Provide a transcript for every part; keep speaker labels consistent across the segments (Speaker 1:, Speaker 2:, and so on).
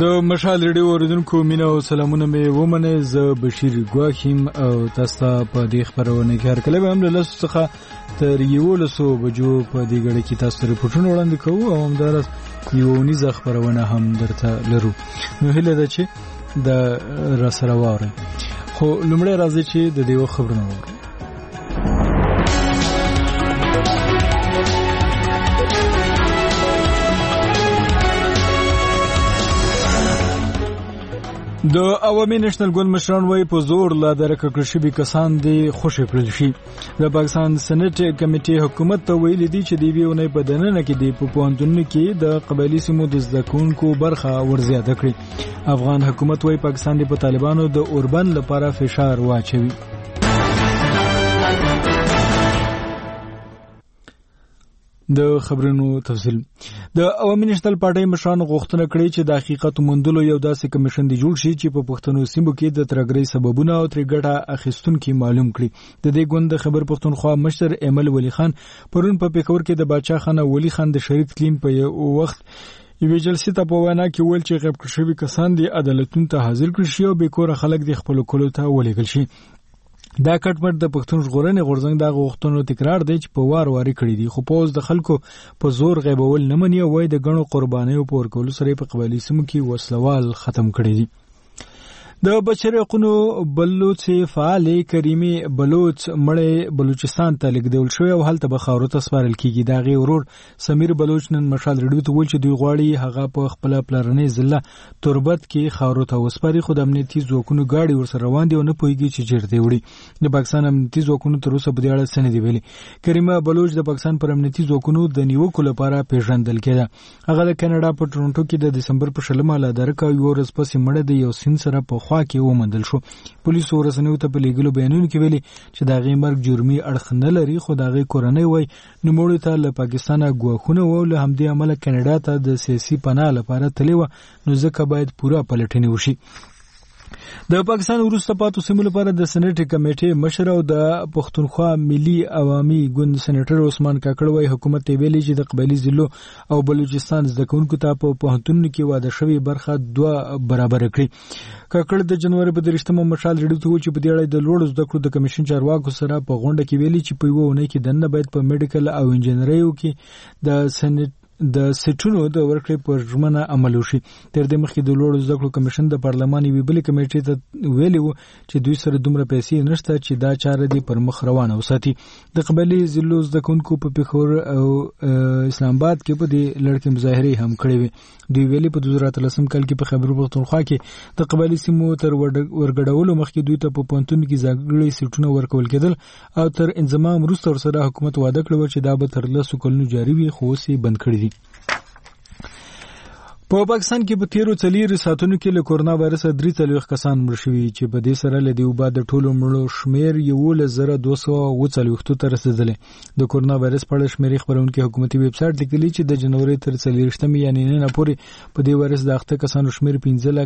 Speaker 1: د مشال ریډیو اوریدونکو مینه او سلامونه مې ومنه. زه بشیر ګواخیم او تاسو ته په دې خبرونه کې هر کله به هم له لاسو څخه تر 11 بجو په دې غړي کې تاسو رپورټونه وړاندې کوو او همدارس یو نيزه خبرونه هم درته لرو. نو هله ده چې د را سره واره خو لومړی راځي چې د دې خبرونه وره. د عوامي نېشنل ګوند مشران وایي په زور لا درکه کړی شوي کسان دي خوشی کړل شي. د پاکستان سېنات کمیټې حکومت ته ویلي دي چې د ویونې په دننه کې د پوهنتونونو کې د قبایلی سیمو د زده کوونکو برخه ورزیاته کړي. افغان حکومت وایي پاکستان د طالبانو د اوربند لپاره فشار واچوي. د خبرونو تفصیل. د عوامي نېشنل پارټۍ مشرانو غوښتنه کړې چې د حقیقت موندلو یو داسې کمیشن دی جوړ شي چې په پښتنو سیمو کې د ترګرۍ سببونه او تر ګټه اخیستونکو معلوم کړي. د دې ګوند خبر پښتونخوا مشر ایمل ولی خان پرون په پېښور کې د باچا خان ولی خان د شریک تلیم په وخت یوه جلسې ته په وینا کې ویل چې غیب کړی شوی کسان د عدالتونو ته حاضر کړي شي او به کور خلک د خپل کولو ته ولېږل شي. دا کټمټ د پښتون ژغورنې غورځنګ د غوښتنو تکرار دی چې په واری کړی دي خو پوز د خلکو په زور غیبول نه مني او وای د غنو قربانیو په ورکولو سره په قبایلی سیمو کې وسلوال ختم کړی دي. د بچرقونو بلوچ فعال کریمي بلوچ مړې بلوچستان ته لیږدول شوی او هلته به خاورو ته سپارل کیږي. دا غي ورور سمیر بلوچ نن مشال ریډیو ته ویل چې دوی غواړي هغه په خپل پلرنې ضلع تربت کې خاورو ته وسپاري خو د امنیتي ځواکونو گاډي ورسره روان دي او نه پوهیږي چې چیرته وړي. د پاکستان امنیتي ځواکونو تر اوسه په دې اړه څه نه دی ویلي. کریمه بلوچ د پاکستان پر امنیتي ځواکونو د نیوکو لپاره پیژندل کېده. هغه د کینیډا په ټورنټو کې د دسمبر په 16 له درکه یو ورځ پسې مړه د یو سین سره په خوا کې ومندل شو. پولیسو ورسنیو ته په لیګلو بیانونو کې ویلي چې دا غي مرګ جرمي اړخ نه لري خو دا غي کورنۍ وای نو موږ ته له پاکستانه غواخونه و له همدې عمل کینیډا ته د سیاسي پناه لپاره تللی و نو ځکه باید پوره پلټنه وشي. د پاکستان وروسته پاتو سیمو لپاره د سېنات کمیټې مشر او د پښتونخوا ملي عوامي ګوند سېنیټر عثمان کاکړ وایي حکومت ته ویلي چې د قبایلی ضلعو او بلوچستان زده کوونکو ته په پوهنتونونو کې واده شوی برخه 2 برابر کړي. کاکړ د جنوري په 13 مشال ریډیو ته چې په دې اړه د لوړو زده کړو د کمیشن چارواکو سره په غونډه کې ویلي چې په یو ونه کې دنه باید په میډیکل او انجینریو کې د د سټونو د ورکړې پر ژمنه عمل وشي. تر دې مخکې د لوړو زده کړو کمیشن د پارلماني ویبلې کمیټې ته ویلي و چې دوی سره دومره پیسې نشته چې دا چاره دی پر مخ روانه وساتي. د قبایلی ضلعو زده کوونکو په پېښور او اسلام آباد کې په دې لړ کې مظاهرې هم کړې وې. دوی ویلي په 2013 کال کې په خیبر پښتونخوا کې د قبایلی سیمو تر ورګډولو مخکې دوی ته په پوهنتون کې ځانګړي سیټونه ورکول کېدل او تر انضمام وروسته سره حکومت وعده کړې و چې دا به تر 10 کلونو جاري وي خو اوس یې بند کړی دی. په پاکستان کې په 13 ساعتونو کې له کورونا وایرس 3 کسان مړ شوي چې په دې سره له دې وبا د ټولو مړو شمیر 1,240 ته رسیدلی. د کورونا وایرس په اړه شمیرې خبرونکو حکومتي ویب سټ لیکلي چې د جنوري تر 30 یعنی نن پورې په دې وایرس د اخته کسانو شمیر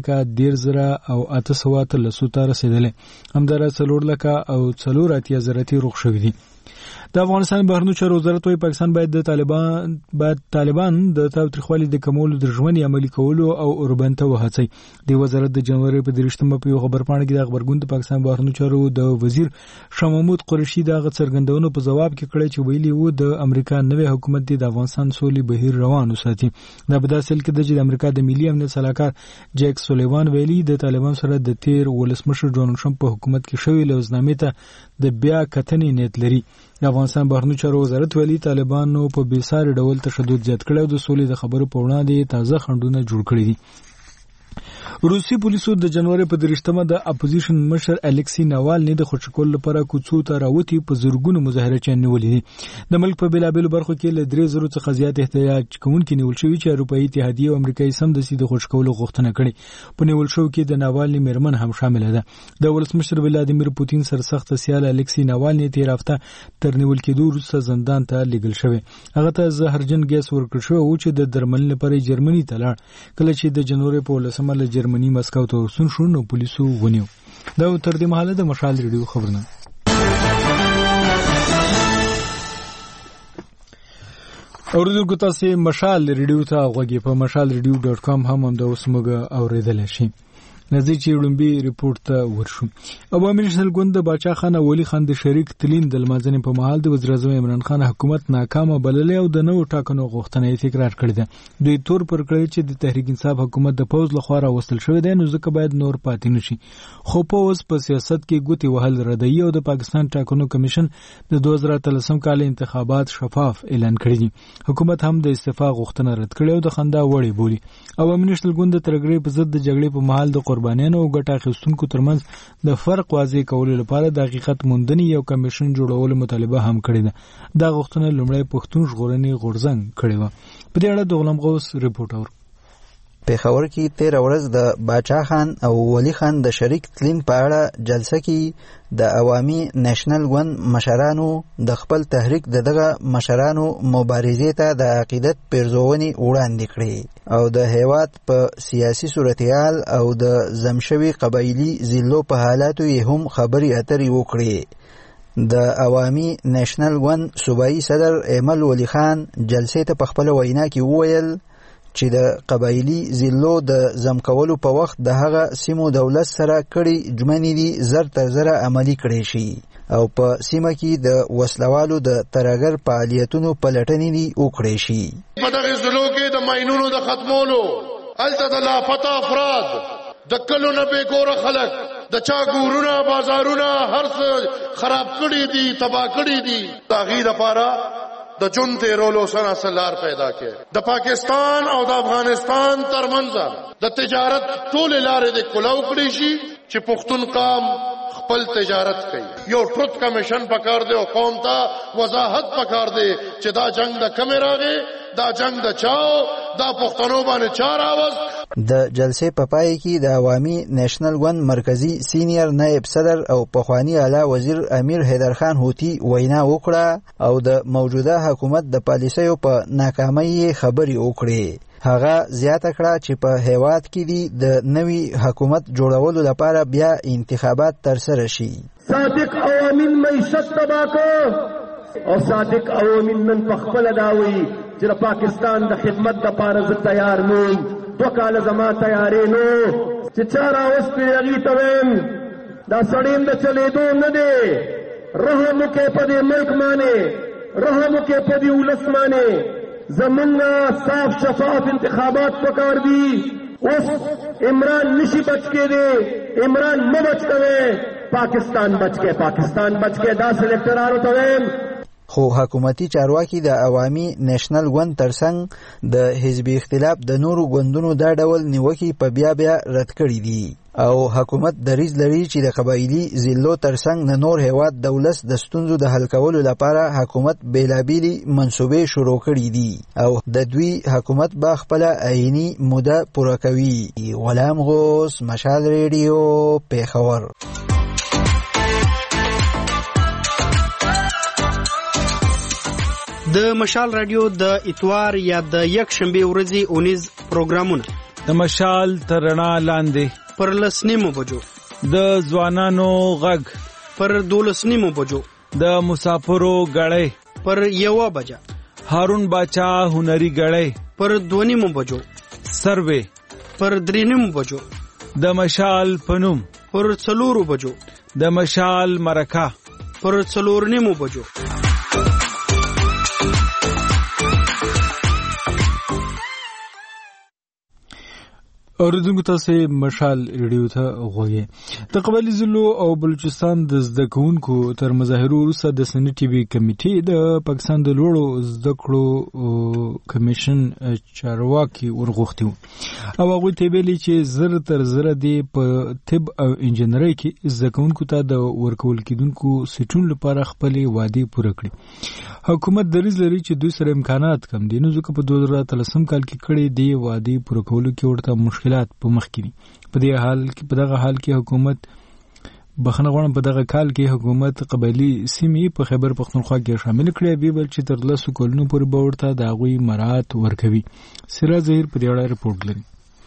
Speaker 1: 15,13,800 ته رسیدلی. همدارس 4,04,000 روغ شوي دي. د افغانستان بهرنیو چارو وزارت وايي پاکستان باید طالبان د تاوتریخوالي د کمولو د ژمنې عملي کولو او اوربند ته وهڅوي. د وزارت د جنوري په 13 په یو خبرپاڼه کې د خبرګون د پاکستان بهرنیو چارو د وزیر شاه محمود قریشي د څرګندونو په جواب کې کړی چې ویلي وو د امریکا نوې حکومت د افغانستان سولې بهیر روان وساتي. دا په داسې حال کې د امریکا د ملي امنیت صلاحکار جیک سولیوان ویلي د طالبان سره د تیر ولسمشر ډونالډ ټرمپ په حکومت کې شوی لوزنامې ته د بیا کتنې نیت لري. د افغانستان بهرنیو چارو وزارت ویلي طالبانو په بیساري ډول تشدد زیات کړی او د سولې د خبرو په وړاندې تازه خنډونه جوړ کړي دي. روسي پولیسو د جنوري په 13 د اپوزیشن مشر الکسی ناوالني د خوشکول لپاره کوڅو ته راوتی په زورګونو مظاهره چنولې دي. د ملک په بیلابل برخو کې له 3,000 څخه زیات احتجاج کوونکي نیول شوي چې اروپאי اتحادیه او امریکایي سم د سید خوشکولو غوښتنه کړې. په نیول شو کې د ناوالني میرمن هم شامل ده. د ولسمشر ولادیمیر پوتین سرسخت سیال الکسی ناوالني تیر هفته تر نیول کېدو وروسته زندان ته لیږل شوی. هغه ته زهرجن ګیس ورکړل شو او چې د درملنې لپاره جرمني ته لاړ. کله چې د جنوري په 10 جرمني مسکو ته ورسون شو نو پولیسو ونیو. دا تر دې مهاله د مشال ریډیو خبرونه. اوریدونکو تاسو مشال ریډیو ته غوږی په mashalradio.com هم د اوسمګه اوریدل شي. نزدې چې لومبي ریپورت ته ورشو. عوامي نېشنل ګوند د باچا خان ولی خان د شریک تلین د لمازنې په محل د وزیر اعظم عمران خان حکومت ناکامه بللې او د نوو ټاکنو غوښتنه یې تکرار کړې ده. دوی تور پر کړی چې د تحریک انصاف حکومت د پوز لخوا راوستل شوی دی، نو ځکه باید نور پاتې نشي. خو پوز په سیاست کې ګوتې وهل ردی او د پاکستان ټاکنو کمیشن د 2013 کال انتخابات شفاف اعلان کړی دي. حکومت هم د استعفا غوښتنه رد کړې او د خندا وړي بولي. عوامي نېشنل ګوند د ترګړې په ضد د جګړې په محل د قربانیانو او ګټه اخیستونکو ترمنځ د فرق واضح کولو لپاره د حقیقت موندنې یو کمیشن جوړولو مطالبه هم کړې ده. دا غوښتنه لومړی پښتون ژغورنې غورځنګ کړې وه. په دې اړه د غلام غوث ریپورټ اور
Speaker 2: پیښور کې 13 ورځ د باچا خان او ولی خان د شریک تلین په اړه جلسه کې د عوامي نېشنل ګوند مشرانو د خپل تحریک دغه مشرانو مبارزې ته د عقیدت پیرزونې وړاندې کړې او د هیواد په سیاسي صورتحال او د زمشوي قبایلی ضلعو په حالاتو یې هم خبرې اترې وکړې. د عوامي نېشنل ګوند صوبایي صدر ایمل ولی خان جلسې ته په خپل وینا کې وویل چې د قبایلی ضلعو د زمکولو په وخت د هغه سیمو دولت سره کړي ژمنې دي زر تر زره عملي کړي شي او په سیمه کې د وسلوالو د ترګر فعالیتونو پلټنې دي وکړي شي.
Speaker 3: په دغه ضلعو کې د ماینونو د ختمولو الته د لاپتا افراد د کلو نه بیګوره خلک د چا ګورونه بازارونه هر څه خراب کړي دي تباہ کړي دي. تغیر لپاره د جون تیرولو سره سلار پیدا کړي. د پاکستان او د افغانستان ترمنځ د تجارت ټول لارې د کلاو کړي شي چې پښتون قام خپل تجارت کوي. یو ټروت کمیشن پکار دی او قوم ته وضاحت پکار دی چې دا جنگ د کیمرا دی، دا جنگ د چاو، دا پښتنو باندې چار आवाज.
Speaker 2: د جلسې په پای کې د عوامي نېشنل ګوند مرکزی سینیئر نائب صدر او پخوانی اعلی وزیر امیر حیدر خان هوتی وینا وکړه او د موجوده حکومت د پالیسیو په ناکامۍ خبرې وکړې. هغه زیاته کړه چې په هیواد کې د نوي حکومت جوړولو لپاره بیا انتخابات ترسره شي.
Speaker 4: صادق عوامین معیشت تباہ کو او صادق عوامین نن په خپل داوي چې پاکستان د خدمت لپاره زه تیار نوم. 2 کاله زما تیارې نو چې چا راوستې هغې ته ویم دا سړی د چلېدو نه دی. رحم وکړې په دې ملک باندې، رحم وکړې په دې ولس باندې. زمونږ صاف شفاف انتخابات پکار دي. اوس عمران نشي بچ کېدی، عمران مه بچ کوئ، پاکستان بچ کې، پاکستان بچ کې. دا سلیکټرانو ته ویم.
Speaker 2: خو حکومتي چارواکي د عوامي نېشنل ګوند ترڅنګ د حزبي اختلاف د نورو ګوندونو دا ډول نیوکې په بیا رد کړي دي او حکومت دریځ لري چې د قبایلی ضلعو ترڅنګ د نور هیواد دولت د ستونزو د حل کولو لپاره حکومت بیلابېلې منصوبې شروع کړي دي او د دوی حکومت به خپل عیني موده پوره کوي. غلام غوث، مشال ریډیو، پیښور.
Speaker 5: د مشال رادیو د اتوار یا د یک شنبه ورځې 19 پروګرامونه
Speaker 1: د مشال ترنا لاندې
Speaker 5: پر 10 بجو،
Speaker 1: د ځوانانو غږ
Speaker 5: پر 12 بجو،
Speaker 1: د مسافرو غړې
Speaker 5: پر 1 بجه،
Speaker 1: هارون باچا هنري غړې
Speaker 5: پر 2 بجو،
Speaker 1: سروے
Speaker 5: پر 3 بجو،
Speaker 1: د مشال پنوم
Speaker 5: پر 4 بجو،
Speaker 1: د مشال مرکه
Speaker 5: پر 4 بجو.
Speaker 1: اوریدونکو تاسو مشال ریډیو ته غوږی. د قبایلی ضلعو او بلوچستان د زده کوونکو تر مظاهرو وروسته د سنټي بي کمیټې د پاکستان د لوړو زده کړو کمیشن چارواکي ورغوښتي او هغه ته ویلي چې زر تر زر دی په طب او انجنیري کې زده کوونکو ته د ورکول کېدونکو سیټونو لپاره خپل وعده پوره کړي. حکومت دریځ لري چې دوی سره امکانات کم دي، نو ځکه په 2013 کال کې کړي دی وعده پوره کولو کې ورته مشکلات په مخ کې دي. په دغه حال کې حکومت بخنه غواړم په دغه کال کې حکومت قبایلی سیمې په خیبر پختونخوا کې شامل کړي به بل چې تر 10 کلونو پورې به ورته د هغوی مراعات ورکوي. سراج ظهیر پر یوه رپورټ لري.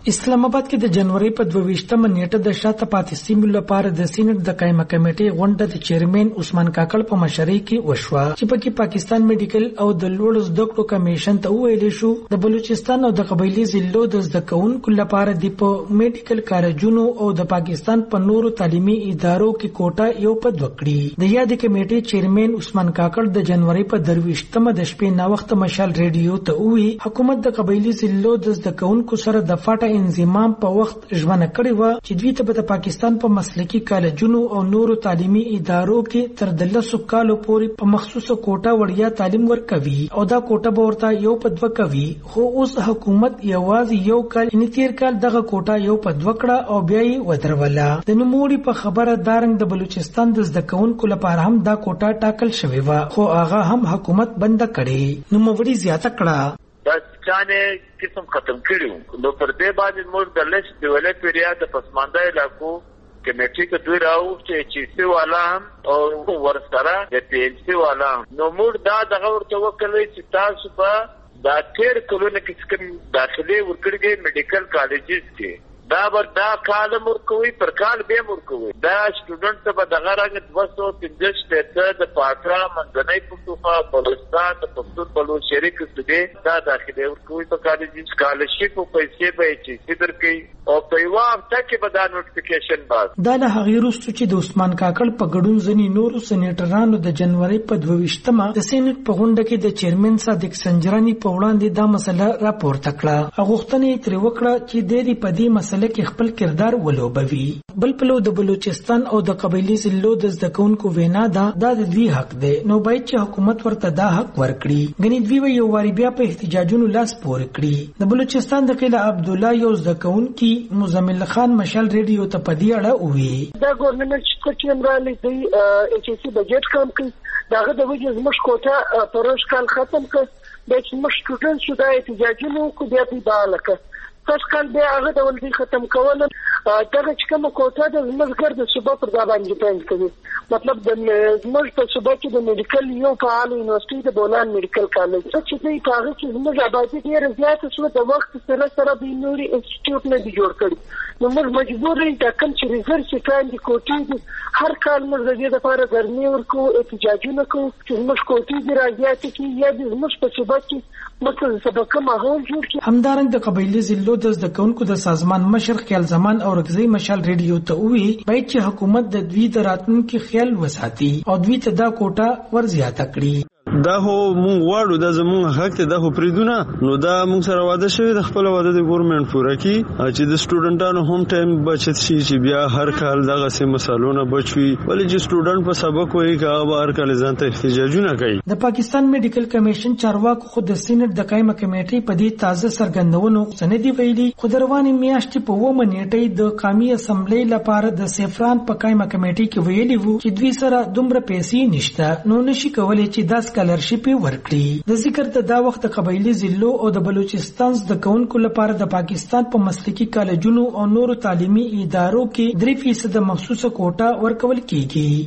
Speaker 6: اسلام آباد کې د جنوري په 22مه نیټه د شاته پاتې سیمو لپاره د سینټ د قائمه کمیټې غونډه د چیرمن عثمان کاکړ په مشرۍ کې وشوه چې پکې پاکستان میډیکل او د لوړ زده کړو کمیشن ته ویل شو د بلوچستان او د قبایلی ضلعو د زده کوونکو لپاره د میډیکل کالجونو او د پاکستان په نورو تعلیمي ادارو کې کوټه یو په دوکړي د یاد کمیټې چیرمن عثمان کاکړ د جنوري په 22مه د شپې نا وخت مشال ریډیو ته وی حکومت د قبایلی ضلعو د زده کوونکو سره د فاټا انضمام په وخت ژوند کړی و چې دوی ته د پاکستان په مسلکي کالجونو او نورو تعلیمي ادارو کې تر 10 کالو پورې په مخصوصه کوټه وړیا تعلیم ورکوي او دا کوټه به ورته یو په دوه کوي خو اوس حکومت یوازې یو کال ان تیر کال دغه کوټه یو په دوه کړه او بیا یې ودروله د نوموړي په خبره دارنګ د بلوچستان د زده کوونکو لپاره هم دا کوټه ټاکل شوې و خو هغه هم حکومت بند کړي نوموړي زیاته کړه
Speaker 7: دا چانه قسم ختم کړیو نو پر دې باندې موږ د لښ د ولې پیریا د پسمانده علاقو کمیټې ته دوی راو چې سی والا او ورسره د پی ال سی والا نو موږ دا دغه ورته وکړل چې تاسو په دا تیر کلونه کې کوم داخلي ورکړي میډیکل کالجز کې دا کال مرکوي پر کال به مرکوي دا سټوډنټ ته به دغه رنګ 215 ته د پاترا منځنۍ پښتونخوا بلوچستان د پښتون بلوچ شریک ستدي دا داخلي ورکوي په کالجز سکالرشپ او پیسې به چې صدر کوي او په یو وخت کې به دا نوټیفیکیشن باز
Speaker 6: دا له هغې وروسته چې د عثمان کاکړ په ګډون ځینې نورو سېنیټرانو د جنوري په 22مه د سېنیټ په غونډه کې د چیرمن صادق سنجرانی په وړاندې دا مسله راپورته کړه غوښتنه یې ترې وکړه چې د دې په دې مسله کې خپل کردار ولوبوي بل په لور د بلوچستان او د قبایلی ضلعو د زده کوونکو وینا دا د دوی حق دی نو باید چې حکومت ورته دا حق ورکړي غني دوی یو واری بیا په احتجاجونو لاس پورې کړی د بلوچستان د قلعه عبد الله یو زده کوونکی مزمل خان مشال ریډیو ته په دې اړه وی
Speaker 8: دا ګورنمنت چې امرالي دی ایچ سی بجټ کم کړي داغه د وجه زموږ کوټه پروش کال ختم کړ د زموږ سټوډنټ شو د احتجاجونو کو بیا پیدا لکه تاسو کال بیا هغه د ولدي ختم کول دغه چې کومه کوټه د زموږ د صوبه پر ځای باندې پېنځ کوي مطلب د زموږ په صوبه کې د میډیکل یو فعال یونیورسيټي د بولان میډیکل کالج چې دوی په هغه کې زموږ آبادی ډېر زیات شو د وخت سره سره د نوري انسټیټیوټ نه دی جوړ کړی نو موږ مجبور یو د کوم چې ریسرچ کاندي کوټې هر کال موږ د دې لپاره ګرمي ورکو احتجاجونه کوو چې موږ کوټې دی راځي چې یا د موږ په صوبه کې مطلب سبق ماحول جوړ کړي
Speaker 6: همدارنګ د قبایلی ضلعو د زده کوونکو د سازمان مشر خیال زمان او رغزی مشال ریډیو ته وی باید چې حکومت د دوی د راتلونکي خیال وساتي او دوی ته دا کوټه ورزیاته کړي
Speaker 9: دا هو مونږ واړو د زمونږ حق ته د پریدونه نو دا مونږ سره واده شوی د خپل واده د ګورنمنت پوره کی چې د سټوډنټانو هم ټایم بچت شي چې بیا هر کال دغه سه مسالونه بچوي ولې چې سټوډنټ په سبق وایي هغه هر کال ځان ته احتجاجونه کوي
Speaker 6: د پاکستان میډیکل کمیشن چارواکو خود د سینټ د قائمه کمیټې په دې تازه سرګندونو سندې ویلي خو دروانې میاشتې په و منېټې د قومي اسمبلی لپاره د سفران په قائمه کمیټې کې ویلي وو چې دوی سره دومره پیسې نشته نو نشي کولای چې دا سکالرشپ ورکړي د ذکر ته دا وخت قبایلی ضلعو او د بلوچستان د کوونکو لپاره د پاکستان په مسلکي کالجونو او نورو تعلیمي ادارو کې 3% مخصوصه کوټه ورکول کیږي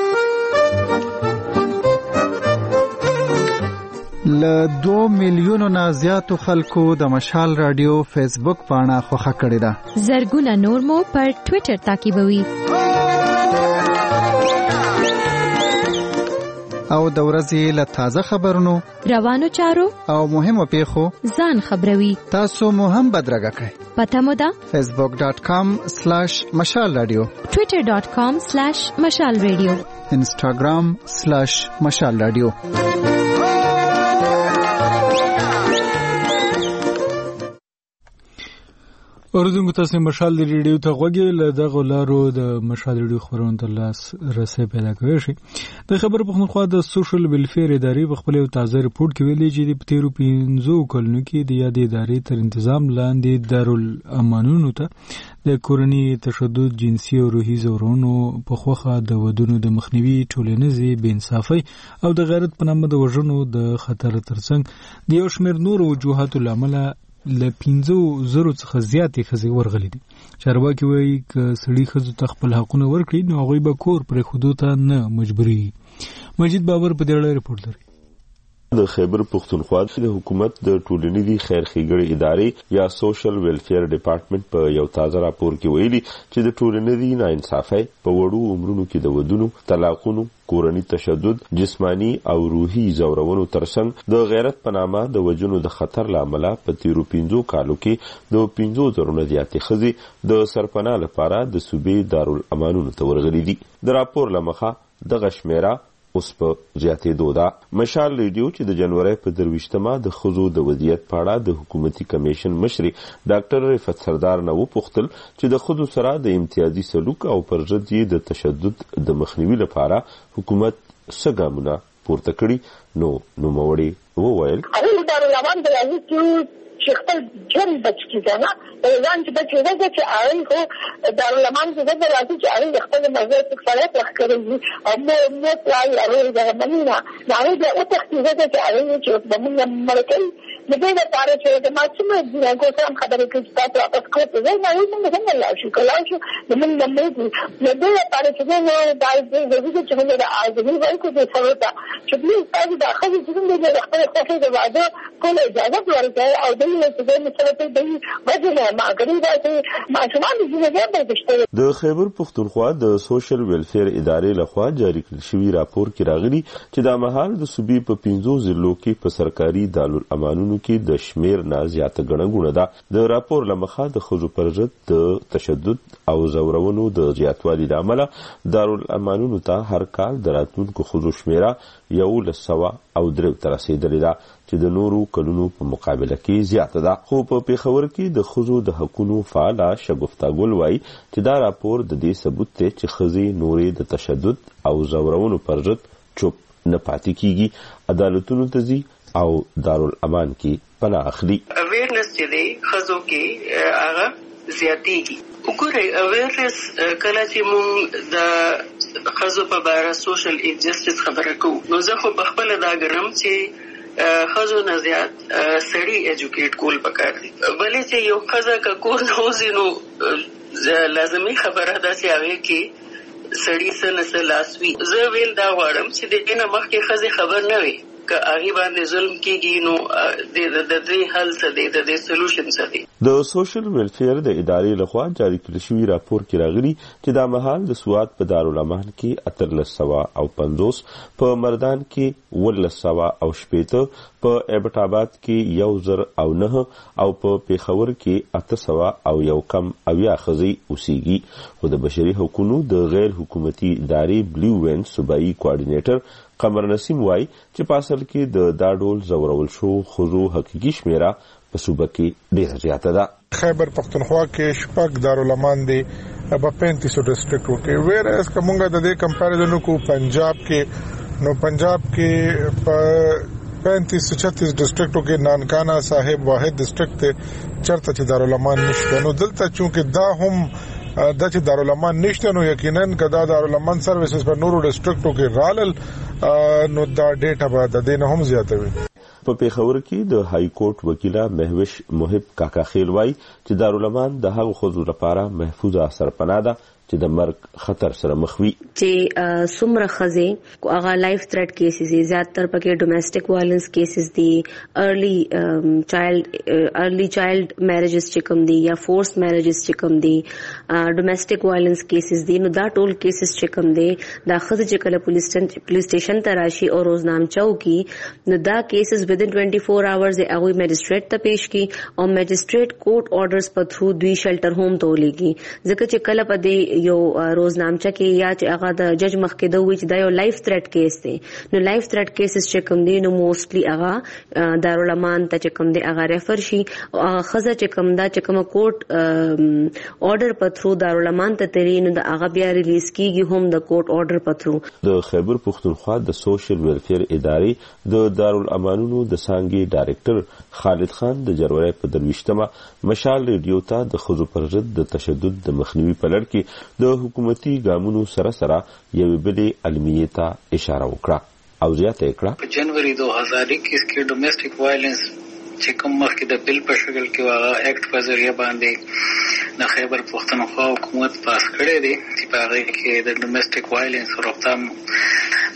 Speaker 10: ل 2 میلیونو نه زیاتو خلکو د مشال رادیو فیسبوک پاڼه خوښه کړې ده
Speaker 11: زرګونه نور مو پر ټوئیټر تعقیبوي
Speaker 10: او د ورځې له تازه خبرونو
Speaker 11: روانو چارو
Speaker 10: او مهمو پیښو
Speaker 11: ځان خبروي
Speaker 10: تاسو مو هم بدرګه کړئ
Speaker 11: پته مو ده
Speaker 10: facebook.com/مشال رادیو
Speaker 11: twitter.com/مشال رادیو
Speaker 10: instagram/مشال رادیو
Speaker 1: اوردونکو تاسو مشال ریډیو ته غوږی له دغه لارو د مشال ریډیو خبرونو ته لاس رسې پیدا کوي شي د خبر په خوا د سوشل ویلفیر ادارې په خپل یو تازه ریپورت کې ویلي چې د تیرو 15 کلونو کې د یادې ادارې تر انتظام لاندې دارالامانونو ته د کورني تشدد جنسي او روحي زورونو په خوخه د ودونو د مخنیوي ټولنیزي بېانصافي او د غیرت په نامه د وژنو د خطر ترڅنګ د یو شمېر نورو وجوهاتو لامل له 15,000 څخه زیاتې ښځې ورغلې دي. چارواکي وایي که سړي ښځو ته خپل حقونه ورکړي نو هغوی به کور پرېښودو ته نه مجبورېږي. مجید بابر په دې اړه ریپورټ لري.
Speaker 12: د خیبر پختونخوا د حکومت د ټولنیزي خیر ښېګڼې ادارې یا سوشل ویلفیر ډپارټمنټ په یو تازه راپور کې ویلي چې د ټولنیزي ناانصافۍ په وړو عمرونو کې د ودونو، طلاقونو، کورني تشدد، جسمانی او روحي ځورونو ترڅنګ د غیرت په نامه د وژنو د خطر لامل په تیرو 5 کالو کې د 50,000 نه زیاتې ښځې د سرپناه لپاره د صوبې دارالامانونو ته ورغلي دي. د راپور له مخه دغه شمیره اوس په زیاتېدو ده. مشال ریډیو چې د جنوري په 23مه د ښځو د وضعیت په اړه د حکومتي کمیشن مشري ډاکټر رفعت سردار نه وپوښتل چې د ښځو سره د امتیازي سلوک او پر ضد یې د تشدد د مخنیوي لپاره حکومت څه ګامونه پورته کړي. نو نوموړي وویل
Speaker 8: چې خپل ژوند بچ کړي نه ځان چې بچ کړي چې هغه خو دارالمان کې د راځي چې هغه خپل مزه څخه فعالیت وکړي او مو پلان لري د مننه نه هغه او تخصیص چې هغه چې د موږ ملکي د دې لپاره چې د ماچمه د کوم خبرې کې تاسو تاسو کوته زه نه یم نه لا شو کله شو د موږ د دې لپاره چې نو د دې چې موږ د اعظمي وایو چې څه چې دې تاسو د اخر چې د خپل خپل د واده کول اجازه ورکړي او د
Speaker 12: د خیبر پختونخوا د سوشل ویلفیر ادارې لخوا جاری کړل شوی راپور کې راغلی چې د مهال د صوبې په 15 ضلعو کې په سرکاري دارالامانونو کې د شمیر نه زیاته ګڼه ده. د راپور لمخه د ښځو پر ضد د تشدد او ځورونو د زیاتوالي لامل دارالامانونو ته هر کال د راتلونکو ښځو شمیره 103 ته رسیدلې ده چې د نورو کلونو په مقابله کې زیاته ده. خو په پیښور کې د ښځو د حقوقو فعاله شګفتا ګل وایي چې دا راپور د دې ثبوت دی چې ښځې نورې د تشدد او ځورونو پر ضد چوپ نه پاتې کیږي، عدالتونو ته ځي او دارالامان کې پناه اخلي.
Speaker 13: اویرنس چې دی ښځو کې هغه زیاتېږي. وګورئ اویرنس کله چې موږ د ښځو په باره سوشل انجسټس خبره کوو نو زه خو په خپله دا ګڼم چې ښځو نه زیات سړي ایجوکیټ کول پکار دي. بلې چې یو ښځه که کور نه وځي نو لازمي خبره ده چې هغې کې سړي څه نه څه لاس وي. زه ویل دا غواړم چې د دې نه مخکې ښځې خبر نه وي که هغې باندې ظلم کېږي نو د دې حل څه دی، د دې سلوشن څه دی.
Speaker 12: د سوشل ویلفیر د ادارې لخوا جاری کړل شوي راپور کې راغلي چې دا مهال د سوات په دارالامان کې 1350، په مردان کې 1380، په ایبټ آباد کې 1009 او په پیښور کې 801 ښځې اوسېږي. خو د بشري حقوقو د غیر حکومتي ادارې بلیو وین صوبایي کوارډینیټر قمر نسیم وایي چې په اصل کې د دا ډول ځورول شو ښځو حقیقي شمیره په صوبه کې ډېره زیاته ده.
Speaker 14: خیبر پختونخوا کې شپږ دارالمان دي په 35 ډسټریکټو کې، ویرز کومه د دې کمپیریزن کو پنجاب کې نو پنجاب کې په 35-36 ډسټریکټو کې نانکانا صاحب واحد ډسټریکټ ته چرته چې دارالمان نشته. نو دلته چونکه دا هم دا چې دارالمان نشته نو یقینا کدا دارالمان سرویسز په نورو ډسټریکټو کې رالل نو دا ډیټا به د دې نه هم زیاته وي.
Speaker 12: په پیښور کې د های کورټ وکیله مهوش محب کاکا خیل وایي چې دارالمان د هغو ښځو لپاره محفوظه سرپناه ده چې د مرګ خطر سره مخ وي.
Speaker 15: چې څومره ښځې هغه لایف تھریټ کیسز دي، زیاتره پکې ډومېسټک وایلنس کیسز دي، ارلی چایلډ میریجز چې کوم دي یا فورس میریجز چې کوم دي، ډومېسټک وایلنس کیسز دي. نو دا ټول کیسز چې کوم دي دا ښځې چې کله پولیس سټیشن ته راشي او روزنامچه وکړي نو دا کیسز within 24 hours هغوی میجسټریټ ته پیش کی او میجسټریټ کورټ آرډرز په تھرو دوی شیلټر ہوم ته ولېږي. ځکه چې کله په دې یو روزنامچه کې یا چې هغه د جج مخکې د وي چې دا یو لایف تھریټ کیس دی نو لایف تھریټ کیسز چې کوم دي نو موستلی هغه دارالامان ته چې کوم دی هغه ریفر شي او هغه ښځه چې کوم دا چې کوم کورټ آرډر په تھرو دارالامان ته تیری نو د هغه بیا ریلیز کیږي هم د کورټ آرډر په تھرو.
Speaker 12: د خیبر پختونخوا د سوشل ویلفیر ادارې د دارالامانونو د څانګې ډایرکټر خالد خان د جنوري په 23مه مشال ریډیو ته د ښځو پر ضد د تشدد د مخنیوي په لړ کې د حکومتي ګامونو سره سره یوې بلې المیې ته اشاره وکړه او زیاته یې کړه
Speaker 16: په جنوري 2021 کې ډومېسټک وایلنس چې کوم مخکې د بل په شکل کې واغه اکټ په ذریعہ باندې د خیبر پختونخوا حکومت پاس کړی دی چې په هغه کې د ډومېسټک وایلنس روکتھام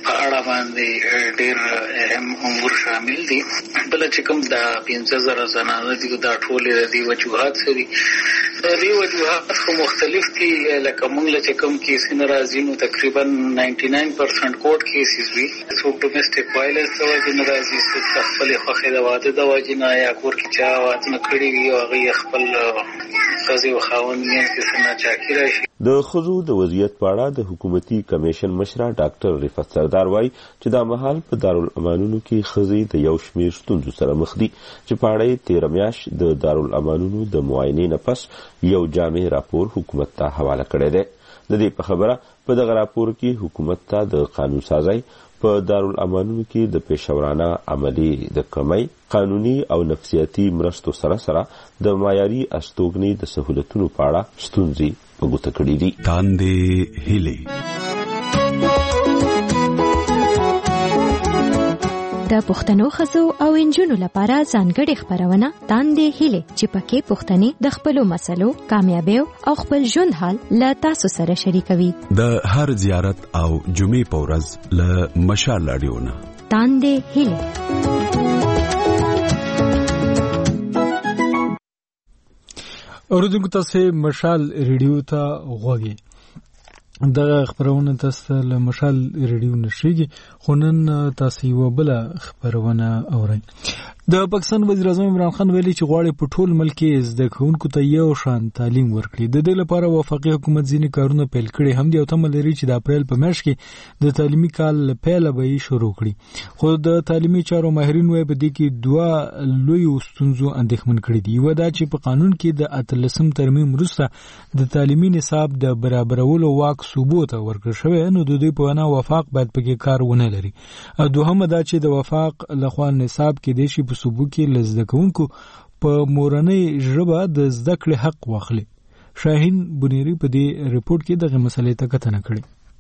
Speaker 16: په اړه باندې ډېر اهم امور شامل دي. بل چې کوم د 15,000 زنانه دي دا ټول د وجوهات سره د دې وجوهات خو مختلف دي. لکه موږ چې کوم کیسونه راځي نو تقریبا 99% کوټ کیسز وي. څو ډومېسټک وایلنس د وجې نه راځي، څو خپل خوښې د واده د وجې نه یا کور کې چا واده نه کړی وي او هغه خپل ښځې او خاوند یې څه ناچاکي راشي.
Speaker 12: د ښځو د وضعیت په اړه د حکومتي کمیشن مشره ډاکټر رفعت سردار وایي چې دا مهال په دارالامانونو کې ښځې د یو شمېر ستونزو سره مخ دي چې په اړه یې 13 میاشت د دارالامانونو د معاینې نه پس یو جامع راپور حکومت ته حواله کړی دی. د دې په خبره په دغه راپور کې حکومت ته د قانون سازۍ په دارالامانونو کې د پیشورانه عملي د کمی، قانوني او نفسیاتي مرستو سره سره د معیاري استوګنې د سہولتونو په اړه ستونزې په ګوته کړې دي.
Speaker 17: تاندې هیلې
Speaker 11: د پښتنو ښځو او انجونو لپاره ځانګړې خپرونه تاندې هیلې چې پکې پښتنې د خپلو مسلو، کامیابیو او خپل ژوند حال له تاسو سره شریکوي.
Speaker 17: د هر زیارت او جمعې په ورځ له مشال رادیو نه
Speaker 11: تاندې هیلې.
Speaker 1: اوریدونکو تاسو مشال ریډیو ته غوږی. دغه خبرونه تاسو له مشال ریډیو نشریږي، خو نن تاسو یو بل خبرونه اورئ. د پاکستان وزیر اعظم عمران خان ویلي چې غواړي په ټول ملک کې زده کوونکو ته یو شان تعلیم ورکړي. د دې لپاره وفاقي حکومت ځینې کارونه پیل کړي هم دي او تمه لري چې د اپریل په میاشت کې د تعلیمي کال له پیله به یې شروع کړي. خو د تعلیمي چارو ماهرین وايي په دې کې دوه لوی ستونزو اندېښمن کړي دي. یو دا چې په قانون کې د 18 ترمیم وروسته د تعلیمي نصاب د برابرولو واک صوبو ته ورکړل شوی، نو د دوی په وینا وفاق باید پکې کار ونه لري. دوهمه دا چې د وفاق لخوا نصاب کې د شي په صوبو کې لزده کوونکو په مورنۍ ژبه د زده کړې حق واخلي. شاهین بنيري په دې ریپورت کې دغه مسلې ته کتنه کړې.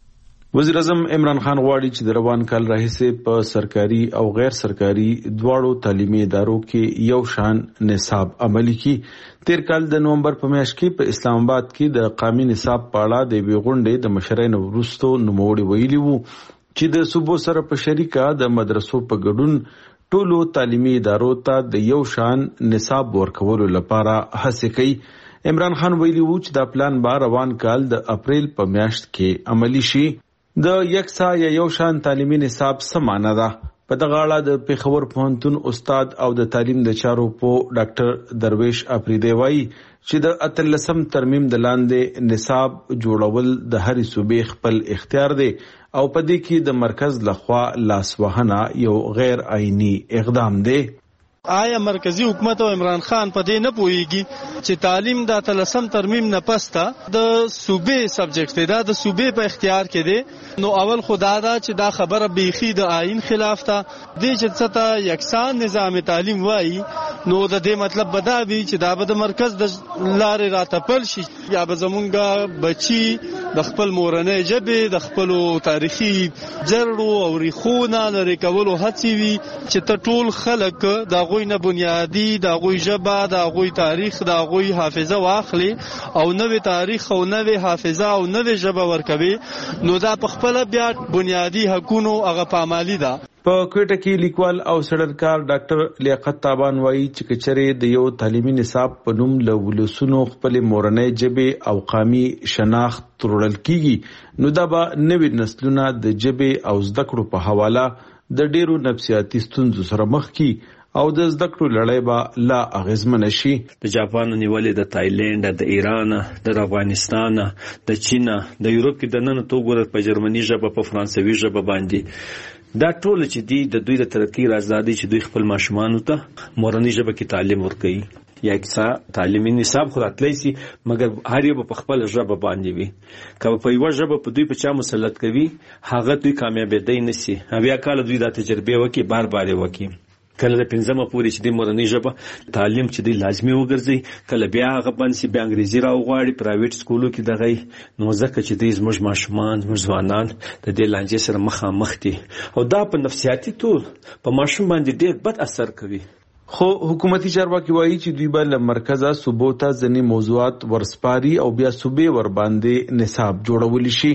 Speaker 18: وزیر اعظم عمران خان غواړي چې د روان کال راهیسې په سرکاري او غیر سرکاري دواړو تعلیمي ادارو کې یو شان نصاب عملي کړي. تیر کال د نومبر په میاشت کې په اسلام آباد کې د قومي نصاب په اړه د غونډې د مشرانو وروسته نوموړي ویلي وو چې د صوبو سره په شریکه د مدرسو په ګډون ټولو تعلیمي ادارو ته د یو شان نصاب ورکولو لپاره هڅه کوي. عمران خان ویلي وو چې دا پلان به روان کال د اپریل په میاشت کې عملی شي. د یکسا یا یو شان تعلیمي نصاب څه معنی ده؟ په دغه اړه د پیښور پوهنتون استاد او د تعلیم د چارو په ډاکټر درویش افریدی وایي چې د 18 ترمیم د لاندې نصاب جوړول د هرې صوبې خپل اختیار دی او په دې کې د مرکز لخوا لاسوهنه یو غیر آئینی اقدام دی.
Speaker 19: آیا مرکزی حکومت او عمران خان په دې نه پوهیږي چې تعلیم د 18 ترمیم نه پسته د صوبې سبجیکټ دی، دا د صوبې په اختیار کې دی؟ نو اول خدا دا چې دا خبره بیخي د آئین خلاف ده. دې چې څه یکسان نظام تعلیم وایي نو د دې مطلب بدا وی چې دا به د مرکز د لارې راتپل شي یا به زمونږ بچي د خپل مورنۍ ژبې د خپل تاریخي جرړو او ریخونه لري کولو هڅې وي چې ته ټول خلک دا غوی نه بنیادی دا غوی ژبه دا غوی تاریخ دا غوی حافظه واخلي او نوې تاریخ او نوې حافظه او نوې ژبه ورکوي، نو دا په خپل بیا بنیادی حقوقو هغه پامالي ده.
Speaker 18: په کوټه کې لیکوال او سړکار ډاکټر لیاقت تابان وایي چې کچره د یو تعلیمي نصاب په نوم له ولسونو خپل مورنۍ ژبه او قومي شناخت ترړل کیږي، نو دا به نوې نسلونه د ژبه او زده کړو په حواله د ډیرو نفسیاتي ستونزو سره مخ کی او د زده کړو لړۍ به لا اغیزمن شي.
Speaker 20: د جاپان نیولې د تایلند د ایران د افغانستان د چین د یورپ کې د نن توګه په جرمني ژبه په فرانسوي ژبه باندې دا ټول چې دی د دوی د ترقی راز دی چې دوی خپل ماشومانو ته مورنۍ ژبه کې تعلیم ورکړي. یا کیسه تعلیمي نصاب خو راتلی سي مګر هر یو په خپل ژبه باندې وي. کله په یو ژبه په دوی په چا مسلط کوي هغه دوی کامیابېدای نشي. بیا کله دوی دا تجربه وکي بار بار وکي. کله د 15مه پورې چې د مورنۍ ژبه تعلیم چې دی لازمي وګرځي، کله بیا هغه باندې بیا انګریزي راوغواړي پرایویټ سکولو کې دغه نو ځکه چې د زموږ ماشومان زموږ ځوانان د دې لانجې سره مخامخ دي او دا په نفسیاتي طور په ماشوم باندې ډېر بد اثر کوي.
Speaker 18: خو حکومتي چارواکي وایي چې دوی به له مرکزه صوبو ته ځینې موضوعات ورسپاري او بیا صوبې ور باندې نصاب جوړول شي.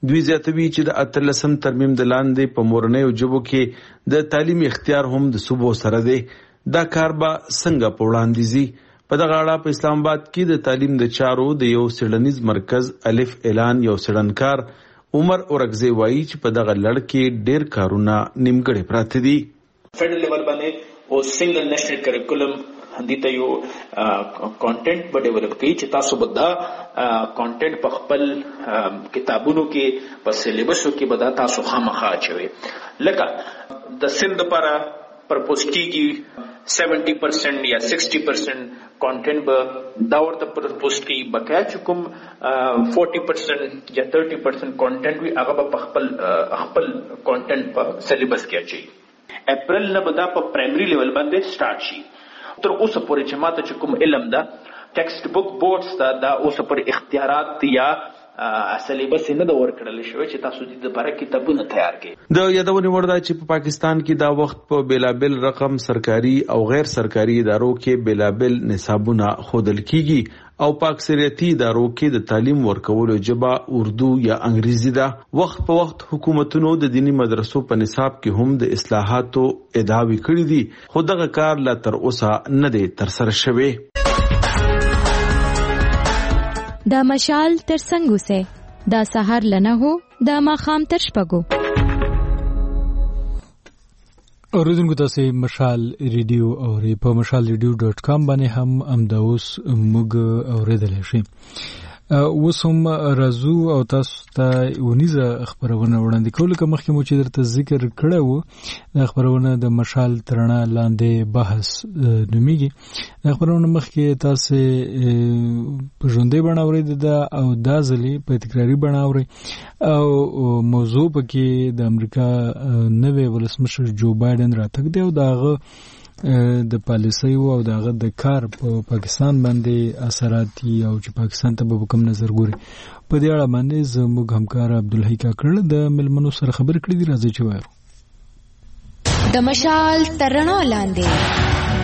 Speaker 18: دوی زیاتوي چې د 18 ترمیم د لاندې په مورنیو ژبو کې د تعلیم اختیار هم د صوبو سره دی. دا کار به څنګه په وړاندې ځي؟ په دغه اړه په اسلام آباد کې د تعلیم د چارو د یو څېړنیز مرکز الف اعلان یو څېړنکار عمر اورګزی وایي چې په دغه لړ کې ډېر کارونه نیمګړي پراته دي.
Speaker 21: فیډرل لیول باندې او سنگل نېشنل کریکولم هندي ته یو کانټینټ به ډیولپ کړي چې تاسو به دا کانټینټ په خپل کتابونو کې په سلیبسو کې به دا تاسو خامخا اچوي. لکه د سند لپاره پرپوز کیږي 70% یا 60% کانټینټ به دا ورته پرپوز کیږي، بقیا چې کوم 40% یا 30% کانټینټ وي هغه به په خپل کانټینټ په سلیبس کې اچي. اپریل نه به دا په پرایمري لیول باندې سٹارټ شي. تر اوسه پورې چې ماته چې کوم علم ده ټیکسټ بک بورډز ته دا اوسه پورې اختیارات یا سلیبس نه د ورکړل شوی چې تاسو دې لپاره کتابونه تیار کړئ.
Speaker 18: د یادونې وړ ده چې په پاکستان کې دا وخت په بیلابل رقم سرکاري او غیر سرکاري ادارو کې بیلابل نصابونه ښودل کیږي او په اکثریتي ادارو کې د تعلیم ورکولو ژبه اردو یا انګریزي ده. وخت په وخت حکومتونو د دینی مدرسو په نصاب کې هم د اصلاحاتو ادعاوې کړې دي، خو دغه کار لا تر اوسه نه دی ترسره شوی.
Speaker 11: دا مشال تر څنګه سه دا سحر لنه هو دا ماخام تر شپګو.
Speaker 1: اوریدونکو تاسو مشال ریډیو او په mashalradio.com باندې هم امداوس موږ اوریدل شي. اوس هم رازو او تاسو ته ونیزه خبرونه وړاندې کول کوم مخکې مو چې درته ذکر کړو د خبرونه د مشال ترنا لاندې بحث نوميږي. د خبرونه مخکې تاسو په ژوندۍ بڼه اوریدل او دا ځلې په تکراری بڼه اوري او موضوع پکې د امریکا نوې ولسمشر جو بایدن راتګ دی او داغه د پالیسي او دغه د کار په پاکستان باندې اثرات او چې پاکستان ته به کوم نظر ګوري په دې اړه باندې زموږ همکار عبدالحی کاکړ د ملمنو سره خبر کړی دی. راځي چې وایو
Speaker 11: د مشال ترنا لاندې.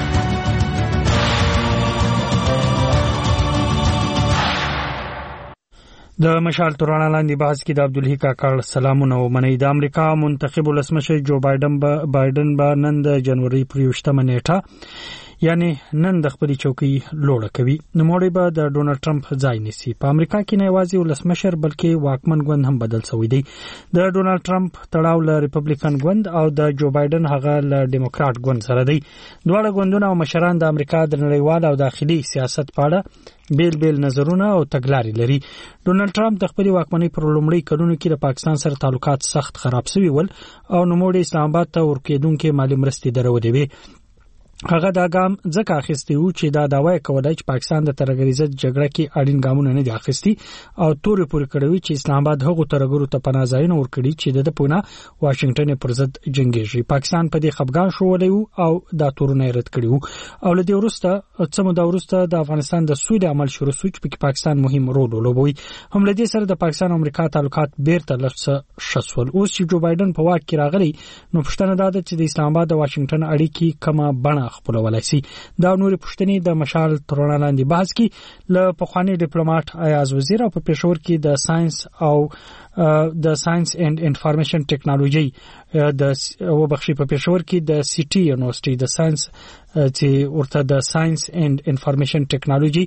Speaker 5: د مشال ترنا لاندې بحث کې د عبدالحی کاکړ سلامونه ومنئ. د امریکا منتخب ولسمشر جو بایدن به نن د جنوري 28 نیټه یعنی نن د خپل چوکۍ لوړه کوي. نوموړی به د ډونالد ټرمپ ځای نیسي. په امریکا کې نه یوازې ولسمشر بلکې واکمن ګوند هم بدل شوی دی. د ډونالد ټرمپ تړاو له ریپبلیکن ګوند او د جو بایدن هغه له ډیموکرات ګوند سره دی. دواړه ګوندونه او مشران د امریکا د نړیوال او داخلي سیاست په اړه بیل نظرونه او تګلارې لري. ډونالد ټرمپ د خپل واکمنۍ پر لومړۍ کلونو کې د پاکستان سره تعلقات سخت خراب شوي ول او نوموړی اسلام آباد ته ورکېدونکې مالی مرستې درولې وې. هغه دا ګام ځکه اخیستی و چې دا داوای کولای چې پاکستان د ترهګریزه جګړه کې اړین ګامونه نه دي اخیستي او تورې پورې کړوي چې اسلام آباد هغو ترهګرو ته پناه ځایونه ورکړي چې د پونه واشنگټن پر ضد جنگيږي. پاکستان په دې خپګان شولی او دا تورونه رد کړي او له دې وروسته څه موده وروسته د افغانستان د سولې عمل شروع شو چې په پاکستان مهم رول ولوبوي. هم له دې سره د پاکستان او امریکا تعلقات بیرته لږ شسول. اوس چې جو بایدن په واک کې راغلی نو پښتنه دا ده چې د اسلام آباد او واشنگټن اړیکې کومه بڼه خپلولای شي. دا نورې پوښتنې د مشال ترنا لاندې بحث کې له پخوانی ډیپلوماټ ایاز وزیر او په پېښور کې د ساينس او د ساينس اینڈ انفارمیشن ټیکنالوژي د وبخښي په پېښور کې د سيټي یونیورسيټي د ساينس چې ورته د ساينس اینڈ انفارمیشن ټیکنالوژي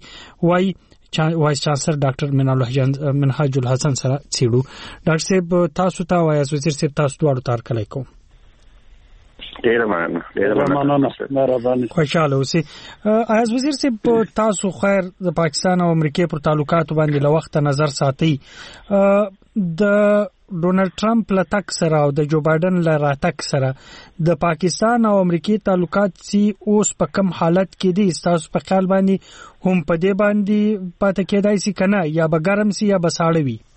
Speaker 5: وایس چانسلر ډاکټر منهاج الحسن سره چیړو. ډاکټر صاحب تاسو ته وایي وزیر صاحب تاسو ډاډ تار کړئ کوم
Speaker 22: ډېر مننه
Speaker 5: خوشاله اوسئ. ایاز وزیر صاحب تاسو خیر د پاکستان او امریکا پر تعلقاتو باندې له وخت نظر ساتي. د ډونالد ټرمپ له تک سره او د جو بایدن له راتک سره د پاکستان او امریکا تعلقات سي اوس په کم حالت کې دي؟ تاسو په خیال باندې هم په دې باندې پاتې کېدای شي کنه یا به ګرم سي یا به ساړه وي؟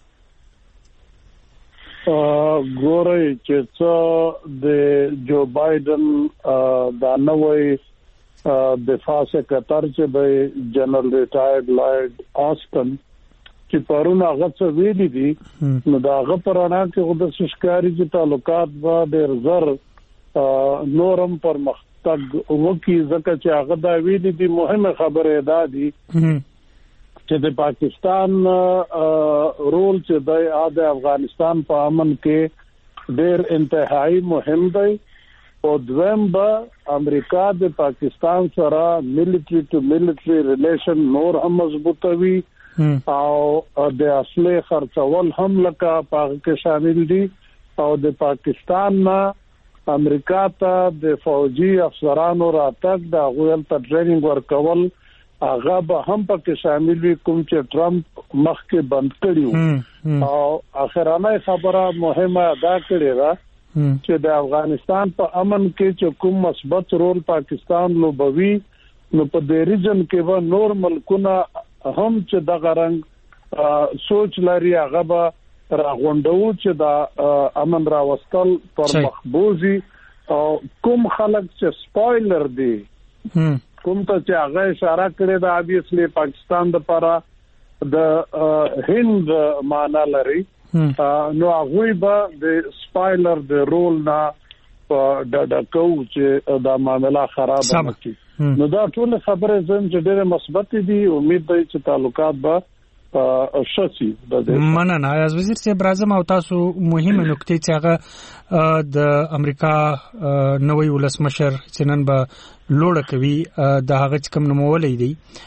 Speaker 22: ګورئ چې څه د جو بایدن دا نوې دفاع سکرټر چې به جنرال ریټایرډ لارډ آسټن چې پرون هغه څه ویلي دي نو دا هغه پرانا کې د سشکاري چې تعلقات به ډېر زر نورم پر مختګ وکي ځکه چې هغه دا ویلي دي. مهمه خبره ده دي چې د پاکستان رول چې د افغانستان په امن کې ډېر انتهایی مهم دی او دویم به امریکا د پاکستان سره ملټری ټو ملټری ریلیشن نور هم مضبوطوي او د اصلي خرڅول هم لکه پاک کې شامل دي او د پاکستان نه امریکا ته د فوجي افسرانو راتګ د غوړل ته ټریننګ ورکول هغه به هم پکې شامل وي کوم چې ټرمپ مخکې بند کړیو او اخرانه خبره مهمه ادا کړې ده چې د افغانستان په امن کې چې کوم مثبت رول پاکستان لوبوي نو په دې ریجن کې به نور ملکونه هم چې د غرنګ سوچ لري هغه به راغونډو چې د امن راوستل پر مخبوزي او کوم خلک چې سپویلر دي کوم ته چې هغه اشاره کړې ده obviously پاکستان د لپاره د هند معنا لري نو هغه به د سپایلر د رول نه د کو چې د معاملې خراب نشي نو دا ټول خبره زم چې ډېر مثبت دي امید دی چې تعلقات به شاسي
Speaker 5: مننه از وزیر صاحب راځم او تاسو مهمه نکته چې هغه د امریکا نوې ولسمشر چې نن به لوړه کوي د هغه کوم نومولې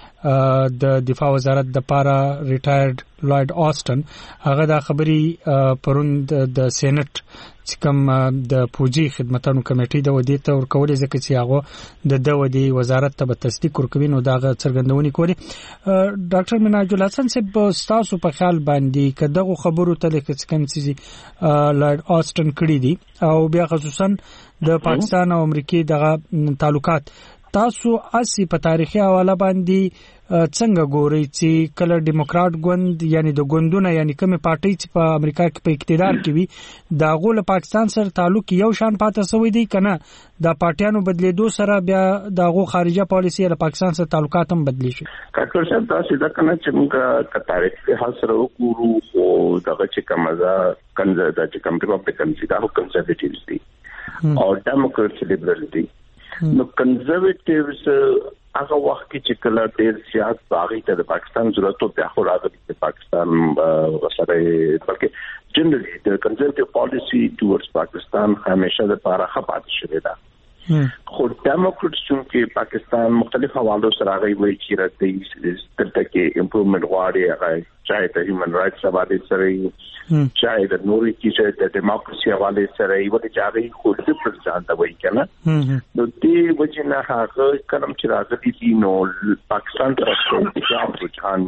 Speaker 5: دی د دفاع وزارت د پارا ریټایرډ لارډ آسټن هغه دا خبري پروند د سېنات چې کوم د فوجي خدماتو کمیټې د ودی ته ورکول ځکه چې هغه د ودی وزارت ته تصدیق ورکوي نو دا څرګندونې کوي ډاکټر مناج الحسن صاحب تاسو په خیال باندې کداغه خبرو ته لیکل کوم چې لارډ آسټن کړی دي او بیا خصوصا د پاکستان او امریکای دغه تعلقات تاسو اسی په تاریخي حواله باندې څنګه ګورئ چې کله ډیموکرات ګوند یعنی د ګوندونه یعنی کومه پارټي چې په امریکا کې په اقتدار کې وي دا غول پاکستان سره تعلق یو شان پاتې سوی دی کنه د پارټیانو بدلیدو سره بیا دغه خارجه پالیسي له پاکستان سره تعلقات هم بدلی شي
Speaker 3: کاکړ صاحب تاسو دا کنه چې موږ تاریخي حال سره وګورو او دغه چې کومه کنځه د چې کوم ریپبلیکن چې دا کنزرویټیوز دي او ډیموکرټس لیبرل دي نو کنزرویټیوز هغه وخت کې چې کله ډېر زیات باغی ته د پاکستان ضرورت په اخر راغلی د پاکستان سره بلکې جنرالي د کنزرویټیو پالیسی ټورډز پاکستان همیشه د لپاره خپات شوې ده خو ډیموکرټس چې پاکستان مختلف حوالو سره غوي وایي چې راځي ترته کې امپروومنت غواړي هغه چاهي د هیومن رائټس حواله سره چاهي د نوري کې د ډیموکراسي حواله سره یو د چاري خو د پرځان ته وایي کنه نو دې وجنه هغه کلم چې راځي چې نو پاکستان طرف ته ځان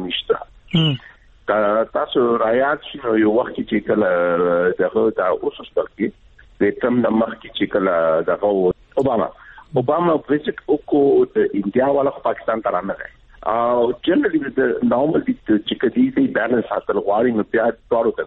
Speaker 3: نشته تاسو رايات شنو یو وخت چې کله دغه د اوسس ترکي د تم د مخ چې کله دغه اوباما وزټ وکړو د انډیا والا پاکستان ته راغی او جنرالي د نورمالي چې کدي دی بیلنس حاصل غواړي نو بیا ټورو ته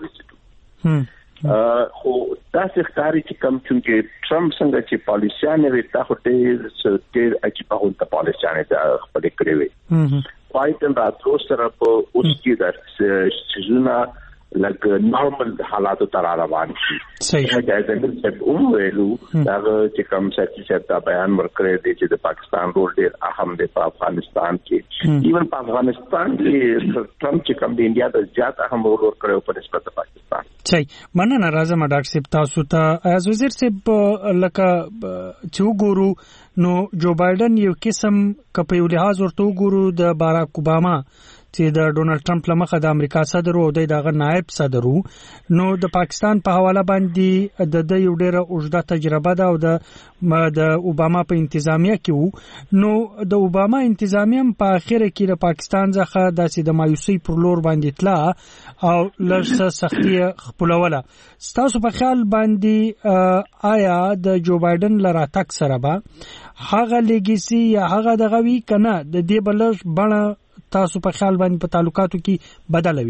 Speaker 3: وځي خو تاسو ښکاری چې کوم چې ټرمپ څنګه چې پالیسیانه وي تاسو ډېر چې په هغه پالیسیانه د خپل کړی وي بایدن راتلو سره په اوس کې د سيزونه لکه نورمال حالات ته روان شي صحیح دا د ویلو دا چې کوم چې بیان ورکړی دی چې د پاکستان رول ډېر اهم دی په افغانستان کې ایون په افغانستان کې ټرمپ چې کوم د انډیا د زیات اهم رول ورکړی په نسبت د پاکستان
Speaker 5: صحیح مننه راځم ډاکټر صاحب تاسو ته از وزیر صاحب لکه چې وګورو نو جو بایدن یو قسم کپی لحاظ ورته وګورو د باراک اوباما چې د ډونالد ټرمپ لمخه د امریکا صدر او د نائب صدر نو د پاکستان په حواله باندې د یو ډیره اوږده تجربه ده او د اوباما په انتظامیه کې نو د اوباما انتظامیه په اخر کې د پاکستان څخه د مایوسي پر لور باندې تلا او لږه سختي خپلوله تاسو په خیال باندې آیا د جو بایدن لراتک سره به هغه لیګسي یا هغه دغوي کنه د دې بلش بڼه تاسو په خیال باندې په تعلقاتو کې بدلوي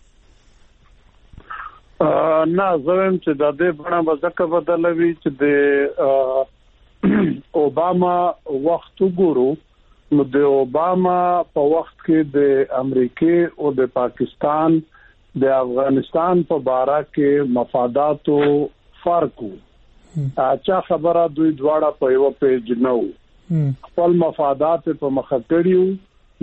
Speaker 22: نه زم چې د دې بڼه وځکه بدلوي چې د اوباما وخت وګورو نو د اوباما په وخت کې د امریکای او د پاکستان د افغانستان په باره کې مفاداتو فرق اچھا خبره دوی دواړه په یو پیج نو خپل مفادات په مخ کړیو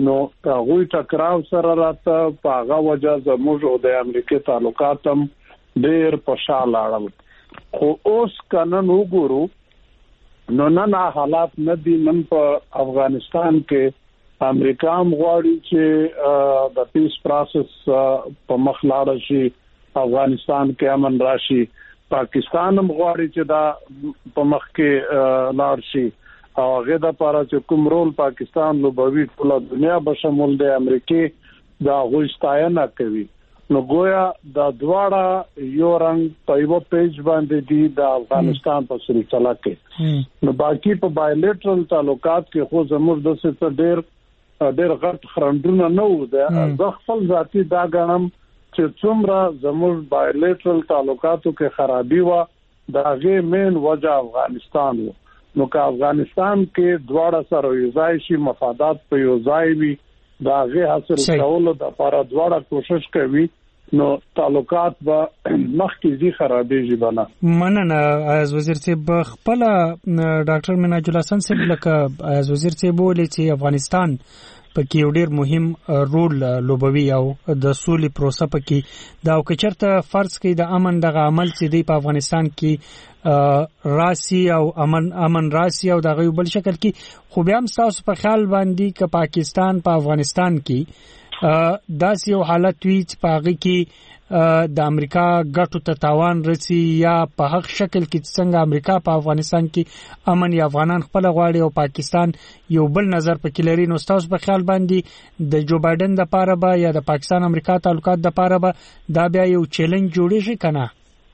Speaker 22: نو هغه ټکراو سره راته په هغه وجه زموږ او د امریکای تعلقات هم ډېر په شا لاړل. خو اوس کنن وګورو نو نن حالات نه دي. نن په افغانستان کې امریکا هم غواړي چې د پیس پروسس په مخ لاړ شي، افغانستان کې امن راشي. پاکستان هم غواړي چې دا په مخ کې لاړ شي او هغه د لپاره چې کوم رول پاکستان لوبوي ټول دنیا به شمول د امریکای دا غوښتنه کوي. نو گویا د دواړه یو رنګ په یو پیج باندې دي د افغانستان په سلسله کې. نو باقي په بایلیټرل تعلقات کې خو زموږ د څه ډېر غټ خرندونه نه و. د خپل ذاتي دا غنم چې څومره زموږ بایلیټرل تعلقاتو کې خرابي و دا غي مین وجه افغانستان و. نو که افغانستان کې دواړه سره یو ځای شي، مفادات په یو ځای وي، دا غي حاصل کولو د لپاره دواړه کوشش کوي، نو تعلقات به مخکې زی خرابېږي بنا.
Speaker 5: مننه از وزیر صاحب. خپل ډاکټر مناج الله حسن صاحب لکه از وزیر صاحب ولې چې افغانستان پکې یو ډېر مهم رول لوبوي او د سولې پروسه پکې دا او کچرته فرض کې د امن دغه عمل چې دی په افغانستان کې راسي او امن راسي او دغه بل شکل کې خو بیا هم تاسو په خیال باندې چې پاکستان په افغانستان کې داسې یو حالت وي چې په هغه کې د امریکا ګټو ته تاوان رسي یا په هغه شکل کې څنګه امریکا په افغانستان کې امن یا افغانان خپل غواړي او پاکستان یو بل نظر پکې لري. نو تاسو په خیال باندې د جو بایدن د لپاره به یا د پاکستان امریکا تعلقات د لپاره به دا بیا یو چیلنج جوړیږي کنه؟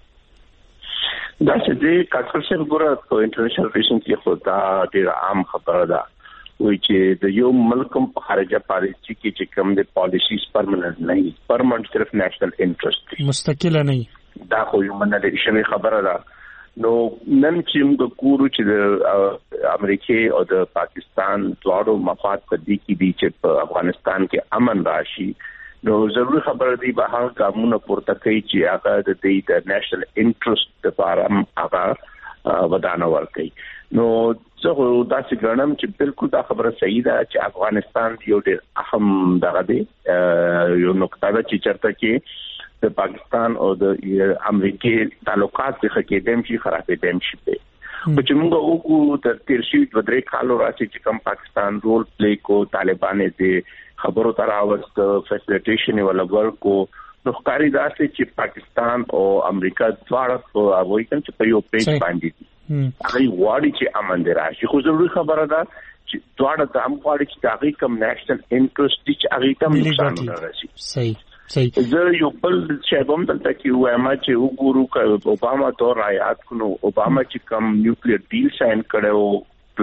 Speaker 3: دا چې د کاکسل ګره په انټرنیشنل ریلیشن کې خو دا ډېر عام خبره ده وایي چې د یو ملک په خارجه پالیسي کې چې کوم د پالیسیز پرمننت نه وي، پرمننت صرف نېشنل انټرست
Speaker 5: مستقله نه وي،
Speaker 3: دا خو یو منل شوی خبره ده. نو نن چې موږ ګورو چې د امریکای او د پاکستان دواړو مفاد په دې کې دي چې په افغانستان کې امن راشي، نو ضروري خبره دی به هغه قانون پورته کوي چې هغه د دې د نېشنل انټرست لپاره هغه ودانه ورکړي. نو زه دا چې ګڼم چې بالکل دا خبره صحیح ده چې افغانستان یو ډېر اهم دغه دی، یو نقطه ده چې چرته کې د پاکستان او د امریکای تعلقات څخه کېدم شي خرابېدم شي. په چې موږ وګورو تر تیر شي د درې کالو راځي چې کوم پاکستان رول پلی کو، طالبان دې خبرو تر اوست فیسیلیټیشن ولا ورکو، نو ښکاری دا چې پاکستان او امریکا دواړه په وایي چې په یو پیج باندې دي. هغه وړي چې امن دی راشي، خو ضروري خبره ده چې دواړه د هم وړي چې هغه کوم نېشنل انټرست دي چې هغه کوم نقصان نه راشي.
Speaker 5: صحیح.
Speaker 3: زه یو بل چې هم دلته کې وایم چې وګورو چې اوباما دور آیات کو اوباما چې کوم نیوکلیر ډیل ساين کړو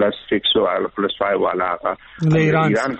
Speaker 3: +6 والا د ایران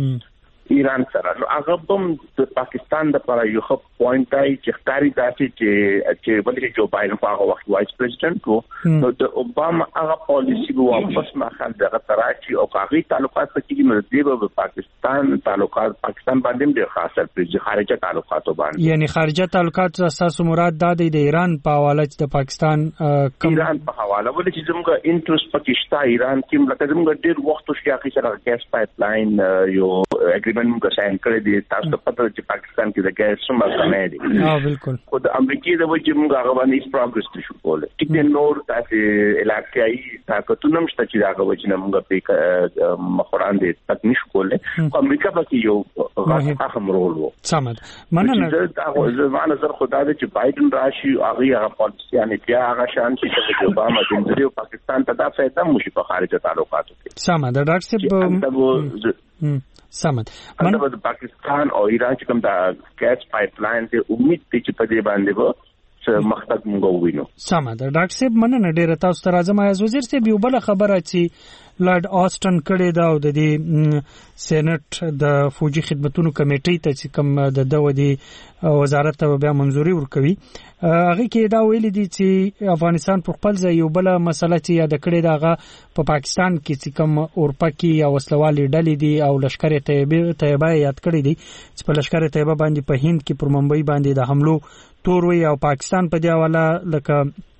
Speaker 3: سره، نو هغه هم د پاکستان لپاره یو ښه پوینټ دی چې ښکاري داسې چې بلکې جو بایدن په هغه وخت وایس پریزیدنت وو، نو د اوباما هغه پالیسی به واپس مخال دغه تراشي او هغه تعلقات پکې مرتبه به پاکستان تعلقات پاکستان باندې ډېر خاص سرپرایز خارجه تعلقاتو باندې، یعنی
Speaker 5: خارجه تعلقات اساس مراد د ایران په حواله چې د پاکستان
Speaker 3: ایران په حواله ولې چې زموږ انټرست پکې شته ایران کې لکه زموږ ډېر وخت شي هغه سره ګیس پایپ لاین یو اګریمنټ موږ ساين کړی دی، تاسو ته پته چې پاکستان کې د ګیس څومره کمه دي.
Speaker 5: بالکل.
Speaker 3: خو د امریکای د وجه موږ هغه باندې پروګرس نشو کولای. ټیک نور تاسو علاقايي طاقتونه مشته چې هغه وجه نه موږ په مخوران دي تک نشو کولای. امریکا پکې یو غاښ اهم رول وو.
Speaker 5: سمد. مننه.
Speaker 3: زه ما نظر خدای دې چې بایدن راشي هغه پالیسی یعنی بیا هغه شان چې اوباما د پاکستان ته دا فائدہ مشي په خارجه تعلقاتو کې.
Speaker 5: سمد. ډاکټر صاحب سمد.
Speaker 3: مننه. د پاکستان او ایران چې کوم د ګیس پایپ لاین ته امید دي چې په دې باندې به مختص موږ وینو.
Speaker 5: سمد. ډاکټر صاحب مننه ډیره تاسو ته راځم. از وزیر صاحب یو بل خبره چې لارډ آسټن کړی دا او د دې سېنات د فوجي خدماتو کمیټې ته چې کوم د دودي وزارت ته بیا منځوري ورکوي، هغه کې دا ویل دي چې افغانستان په خپل ځای یو بل مسله چې یاد کړی داغه په پاکستان کې چې کوم اورپکی او وسلوالي ډلې دي او لشکر طیبه یاد کړی دي چې په لشکر طیبه باندې په هند کې پر ممبئی باندې د حملو تور وی او پاکستان په دی حواله لکه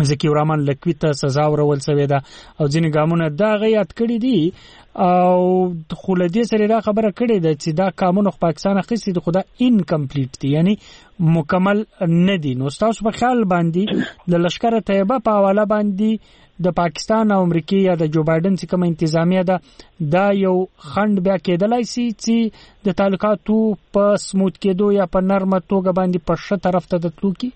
Speaker 5: ځکه ورمان لکوي ته سزا ورول شوې ده او ځینې ګامونه دا غیات کړی دي او خولدي سره دا خبره کړې ده چې دا قانون خو پاکستان اخیستي د خدا انکمپلیټ دي یعنی مکمل نه دي. نو تاسو په خیال باندې د لشکره طیبه په حواله باندې د پاکستان او امریکا یا د جو بایدن چې کوم انتظامیه ده دا یو خند بیا کېدلای شي چې د تعلقاتو په سموت کېدو یا په نرمه توګه باندې په ښه طرف ته تلو کی؟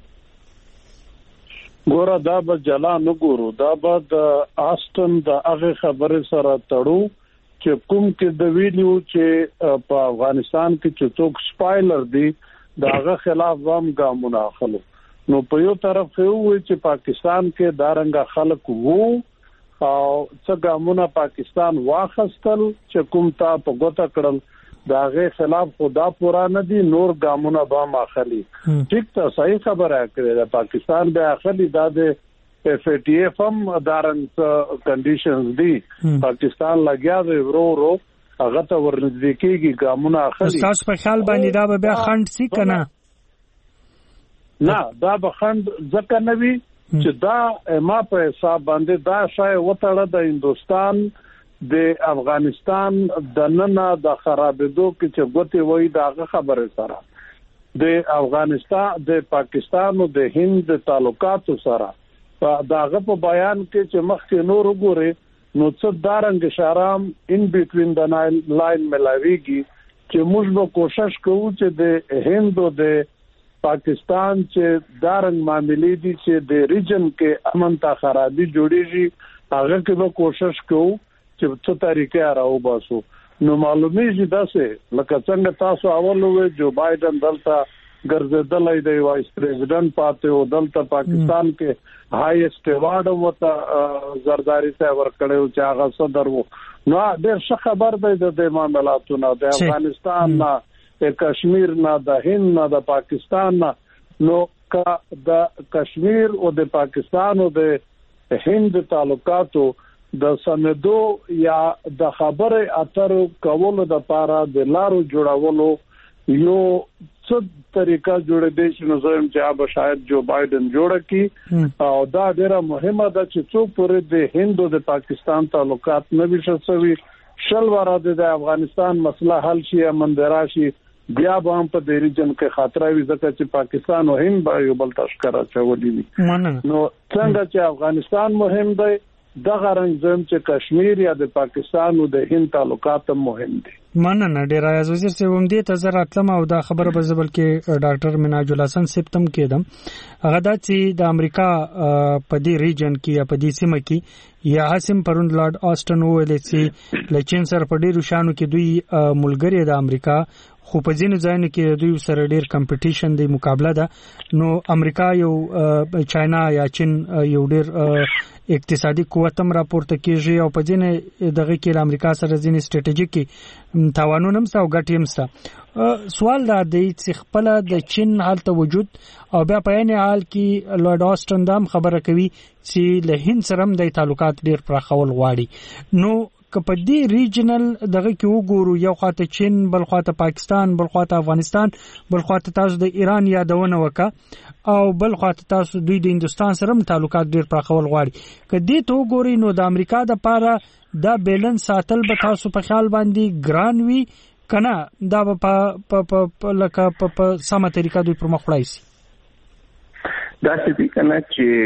Speaker 22: ګوره دا به جلا نه ګورو، دا به د آسټن د هغه خبرې سره تړو چې کوم کې د ویډیو چې په افغانستان کې چې څوک سپایلر دی داغه خلاف هم ګامونه اخلو. نو په یو طرف خو وي چې پاکستان کې دارنګه خلک وو او څنګه ګامونه پاکستان واخستل چې کوم تا په ګوته کړل داغه خلاف خدا پورا نه دي نور ګامونه به ماخلي. ټیک ته صحیح خبره کړې ده، پاکستان به اخلي د FATF هم دارنګ کنډیشنز دي، پاکستان لګیا دی ورو هغه ته ورنږدې کېږي ګامونه اخلي.
Speaker 5: تاسو په خیال باندې دا به بیا خند سي کنه؟
Speaker 22: نه دا به خند ځکه نه وي چې دا ما په حساب باندې دا شای وټړه د هندستان د افغانستان د نن د خرابېدو کې چې ګوتې وای دا خبره سره د افغانستان د پاکستان او د هند تعلقاتو سره داغه په بیان کې چې مخکې نور وګوري نو څه دارنګ شارام ان بیټوین د لاین ملاویږي چې موږ به کوشش کوو چې د هند او د پاکستان چې دارنګ معاملې دي چې د ریجن کې امن ته خرابي جوړیږي هغه کې به کوشش کوو چې څه طریقې راو باسو. نو معلومیږي داسې لکه څنګه تاسو اول وې جو بایدن دلته ګرځېدلای دی وایس پریزیډنټ پاتې او دلته پاکستان کې هایست ایوارډ وته زرداری ته ورکړیو چې هغه صدر وو. نو ډېر ښه خبر دی د معاملاتو نه د افغانستان نه د کشمیر نه د هند نه د پاکستان نه. نو د کشمیر او د پاکستان او د هند تعلقاتو د سندو یا د خبره اترو کولو د پاره د لارو جوړولو یو څه طریقه جوړې دي چې نو زم چې اب شاید جو بایدن جوړه کی او دا ډیره مهمه ده چې څوک پرې د هند او د پاکستان تعلقات نه وشسوي شل وراده د افغانستان مسله حل شي امن دراشي بیا به هم په دې ریجن کې خطر وي ځکه چې پاکستان او هند به یو بل تشکر اچولي دي. نو څنګه چې افغانستان مهم دی دغه رنګ زم چې کشمیر یا د پاکستان او د هند تعلقات مهم دي.
Speaker 5: مننه ډیر عزیز وزیر سیوم دې ته زر اتلم او دا خبره به زبل کې ډاکټر مناج الحسن سپتم کېدم هغه دا چې د امریکا په دې ریجن کې یا په دې سیمه کې یا حسم پروند لارډ آسټن ویل چې لچین سره په ډیرو شانو کې دوی ملګری د امریکا خو په ځینو ځایونو کې دوی سره ډیر کمپټیشن دی مقابله ده. نو امریکا یو چاینا یا چین یو ډیر اقتصادي قوت هم راپورته کیږي او په ځینې دغه کې د امریکا سره ځینې سټریټیجیک توانونه هم او ګټې هم سته. سوال دا دی چې خپل د چین حالت وجود او بیا په عین حال کې لارډ آسټن دام خبره کوي چې له هند سره هم د تعلقات ډیر پراخول غواړي. نو که په دې ریجنل دغه کې وګورو یو خواته چین بل خواته پاکستان بل خواته افغانستان بل خواته تاسو د ایران یادونه وکړه او بل خواته تاسو دوی د هندستان سره هم تعلقات ډیر پراخول غواړي. که دې ته وګورئ نو د امریکا د پاره دا بیلنس ساتل به تاسو په خیال باندې ګران وي کنه دا په لکه په سمه طریقه دوی پر مخ وړای شي؟
Speaker 3: دا څه کنه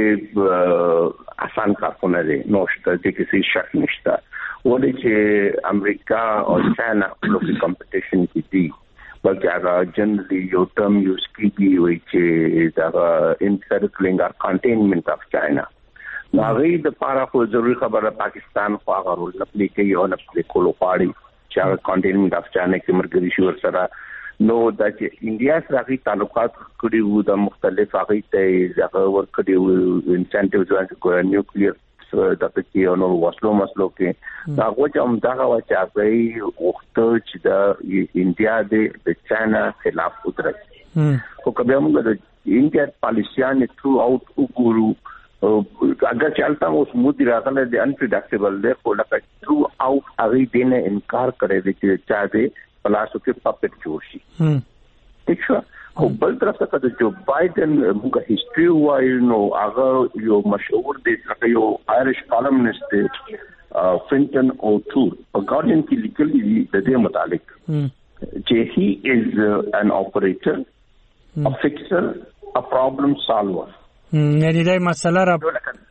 Speaker 3: چې آسان کارونه دي نو شته چې هیڅ شک نشته ولې چې امریکا او چاینا په کمپټیشن کې دي بلکې هغه جنرالي یو ټرم یوز کیږي وایي چې دا انسرکلینګ اور کنټینمنت اف چاینا. نو هغه د پاره خو ضروري خبره پاکستان خو هغه رول نه پلی کوي او نه پلی کولو غواړي چې هغه کنټینمنت اف چاینا کې مرګري شي ورسره. نو دا چې انډیا سره هغه تعلقات کړي وو د مختلف هغه ته هغه ور کړي وو انسنټیوز ورکړي نیوکلیر د پکې نو وسلو مسلو کې دا غوښه هم دا چې هغه وخت چې د انډیا د چاینا خلاف ودرېږي خو کبه موږ د انډیا پالیسیان ثرو اوټ وګورو اگر چلتا اوس مودي راغله د انپریډکټیبل دی خو لکه ثرو اوټ هغه دینه انکار کړی دی چې چا دې پلاسو کې پپټ جوړ شي. ٹھیک شو خو بل طرف ته د جو بایدن موږ هیستوري وایو نو هغه یو مشهور دی لکه یو آیریش کالمنست دی فینټن او ټور په ګارډین کې لیکلي دي د دې متعلق چې he is an operator, a fixer, a problem solver.
Speaker 5: یعنی دا مسله را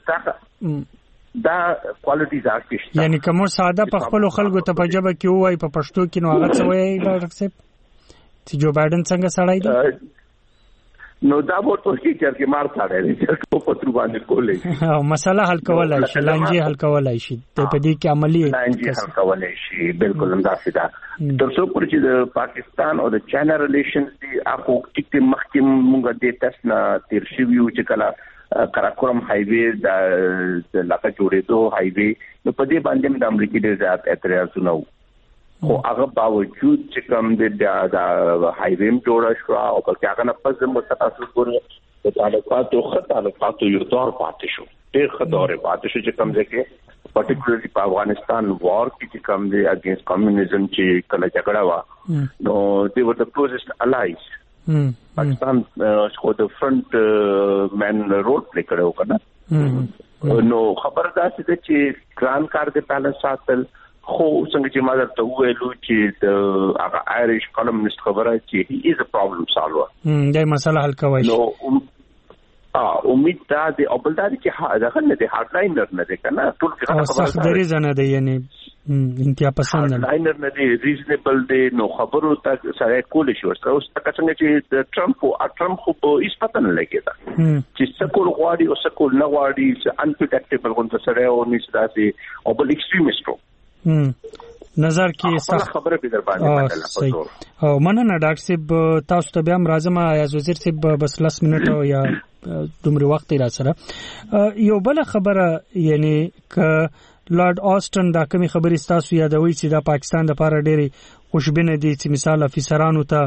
Speaker 3: دا کوالټیز اکټیش
Speaker 5: یعنی کوم ساده په خپل خلکو ته په جبه کې وای په پښتو کې نو هغه څه وایي ډاکټر صاحب چې جو بایدن څنګه سړی دی
Speaker 3: نو دا ورته چې مار ساړی دی چې په تر باندې کولې
Speaker 5: او مسله حل کولای شي لانجې حل کولای شي ته په دې کې عملی
Speaker 3: لانجې حل کولای شي بالکل همداسې ده تر څو پورې چې د پاکستان او د چاینا ریلیشنز دی هغه ټیک مخکې موږ د تاسو نه تیر شویو چې کله کراکورم هایوی د لکه جوړېدو هایوی نو په دې باندې د امریکای د زیات اعتراضونه وو خو هغه باوجود چې کوم د هایوی جوړ شو او په هغه نه پس متاسف کړو د تعلقاتو یو دور پاتې شو ډېر خطر پاتې شو چې کوم ځکه پرټیکولرلی په افغانستان وار کې کوم دی اگینست کمیونزم چې کله جګړه وا نو دی ور د کلوزست الایز پاکستان خو د فرنٹ مین رول پلی کړو کنه نو خبردار دي چې ګران کار د بیلنس ساتل خو څنګه چې ما درته وویلو چې د هغه آیریش کالمنست خبره چې he is a problem solver
Speaker 5: دا مسله حل کوي
Speaker 3: نو امید دا د اوبلداري چې هغه نه د هارد لاینر نه دی کنه ټول
Speaker 5: خبره سخت دریځ نه دی یعنی انتها پسند
Speaker 3: نه لاینر نه دی ریزنبل دی نو خبرو ته سره کول شي ورته اوس څنګه چې د ټرمپ خو په هیڅ پته نه لګیدا چې څکول غواړي او څکول نه غواړي چې انپریډکټیبل غونډه سره او نشي داسې او بل ایکستریمیستو
Speaker 5: نظر کې سخت
Speaker 3: خبره به در باندې
Speaker 5: او مننه ډاکټر صاحب تاسو ته بیا راځم ایاز وزیر صاحب بس 10 منټ یا دومره وخت را سره یو بل خبره یعنی ک لارډ آسټن دا کومي خبرې تاسو یادوي چې دا پاکستان د لپاره ډېری خوشبینه دي چې مثال افیسرانو ته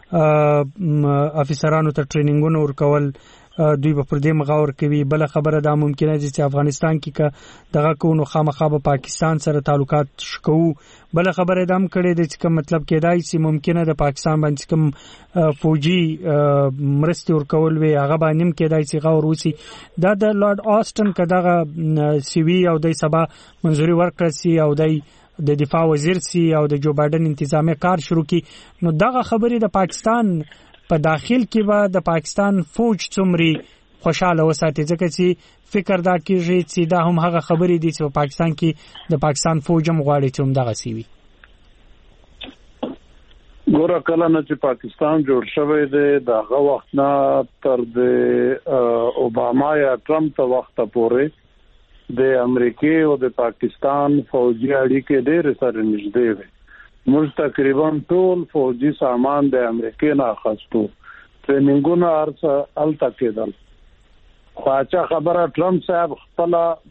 Speaker 5: ټریننګونه ورکول دوی په پردې مغاور کوي بل خبره دا ممکنه دي چې افغانستان کې دغه کوونو خامخا په پاکستان سره تعلقات شکو بل خبره دا هم کړي د چې کوم مطلب کېدای چې ممکنه د پاکستان باندې کوم فوجي مرستي ورکول وي هغه باندې هم کېدای چې غوړ وسی دا د لارډ آسټن کداغه سی وی او د سبا منځوري ورکړ سي او د دفاع وزیر سي او د جو بایدن انتظامی کار شروع کی نو دغه خبره د پاکستان په داخل کې به د پاکستان فوج څومره خوشاله وساتي ځکه چې فکر دا کیږي چې دا هم هغه خبرې دي چې په پاکستان کې د پاکستان فوج هم غواړي چې هم دغه سی وي
Speaker 22: ګوره کله نه چې پاکستان جوړ شوی دی دغه وخت نه تر د اوباما یا ټرمپ ته وخت پورې د امریکای او د پاکستان فوجي اړیکې ډېر سره نږدې وي موږ تقریبا ټول فوجي سامان د امریکای نه اخستو ټریننګونه ارڅ الته کېدل خو اچھا خبره ټرمپ صاحب خپل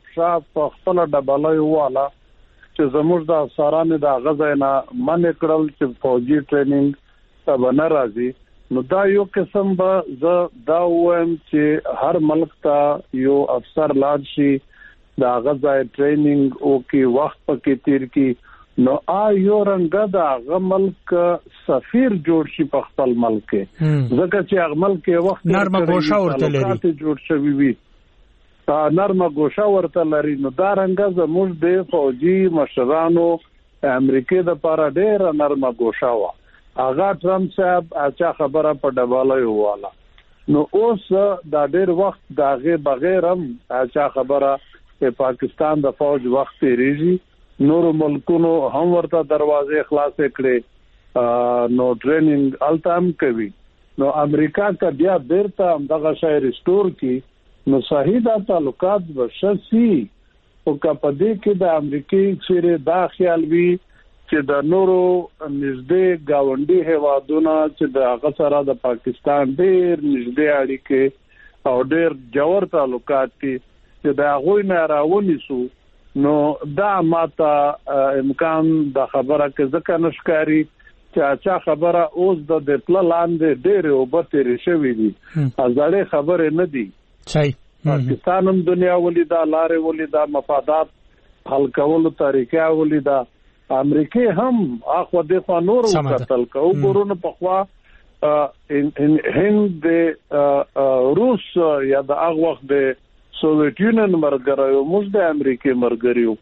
Speaker 22: ډبلای والا چې زموږ د افسرانو د غزا نه منع کړل چې فوجي ټریننګ ته نه راځي نو دا یو قسم به دا وایم چې هر ملک ته یو افسر لاړ شي د غزا ټریننګ او کې وخت پکې تیر کی نو یو رنګ دا ملک سفیر جوړ شي په خپل ملک ځکه چې هغه ملک وخت
Speaker 5: نرمه ګوښه ورته لري
Speaker 22: جوړ شوی وي نرمه ګوښه ورته لري نو دا رنګ زموږ د فوجي مشرانو امریکای د لپاره ډېر نرمه ګوښه و هغه ټرمپ صاحب اچھا خبره په ډبالای واله نو اوس دا ډېر وخت داغه بغیر هم اچھا خبره په پاکستان د فوج وخت ریږي نور ملکونو هم ورته دروازې خلاص کړي نو ټریننګ التام کوي نو امریکا کا بیا بیرته دغه شای ریسټور کی نو صحیح دا تعلقات وشسي او کپدې کې د امریکای سره دا خیال وی چې د نورو نږدې گاونډي هوادونو چې د هغه سره د پاکستان ډېر نږدې اړیکې او ډېر جوړ تعلقات دي چې دا غوي نه راونی سو نو دا ماته امکان د خبره کې ځکه نشکاري چې اچھا خبره اوس د پلان دې ډېر وبته شوی دي ازاله خبره نه دي
Speaker 5: صحیح
Speaker 22: پاکستان هم دنیا ولیدا لارې ولیدا مفادات حل کولو طریقې ولیدا امریکای هم اخو د نور وکتل کو ګورونه په خوا هند روس یا د هغه وخت د سوویت یونین مرګریو موږ د امریکای مرګریو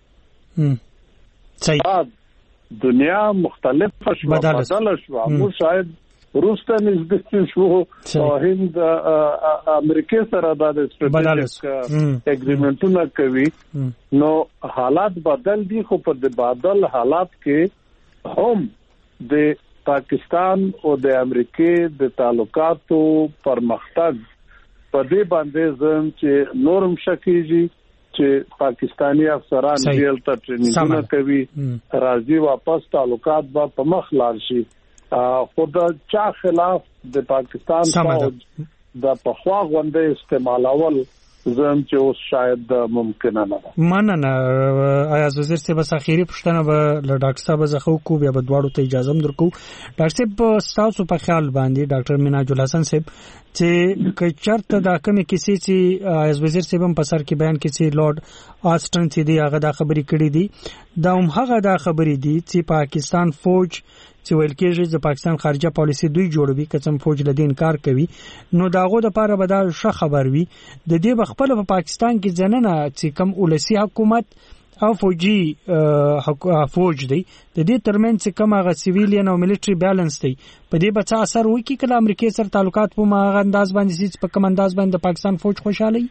Speaker 5: صحیح
Speaker 22: دنیا مختلفه شو بدل شو موږ شاید روس ته نږدې شو او هند امریکا سره د استراتیژیک اګریمنټونه کوي نو حالات بدل دي خو په د بدل حالات کې هم د پاکستان او د امریکا د تعلقاتو پرمختګ په دې باندې زم چې نورم شکیږي چې پاکستانی افسران دلته ټریننګونه کوي راځي واپس تعلقات به په مخ لاړ شي خود چا خلاف د پاکستان فوج د پخوا غونډې استعمالول زم چې اوس شاید ممکن نه ده
Speaker 5: مننه ایاز وزیر صاحب اخیری پښتنه به له ډاکټر صاحب زخه کو بیا به دواړو ته اجازه درکو ډاکټر صاحب تاسو په خیال باندې ډاکټر مناج الحسن صاحب چې چرته دا کومه کیسې چې ایاز وزیر صاحب په سر کې بیان کړي لارډ آسټن چې دی هغه دا خبرې کړې دي دا هم هغه دا خبرې دي چې پاکستان فوج چې ویل کېږي چې پاکستان خارجه پالیسی دوی جوړوي کچم فوج له انکار کوي نو داغه د پاره به دا ښه خبر وي د دې بخپل په پاکستان کې ځننه چې کم ولسی حکومت او فوجي فوج دی د دې ترمن چې کم هغه سیویلین او ملټری بیلانس دی په دې به څه اثر وکړي کله امریکای سره تعلقات په ماغه انداز باندې چې په کم انداز باندې پاکستان فوج خوشاله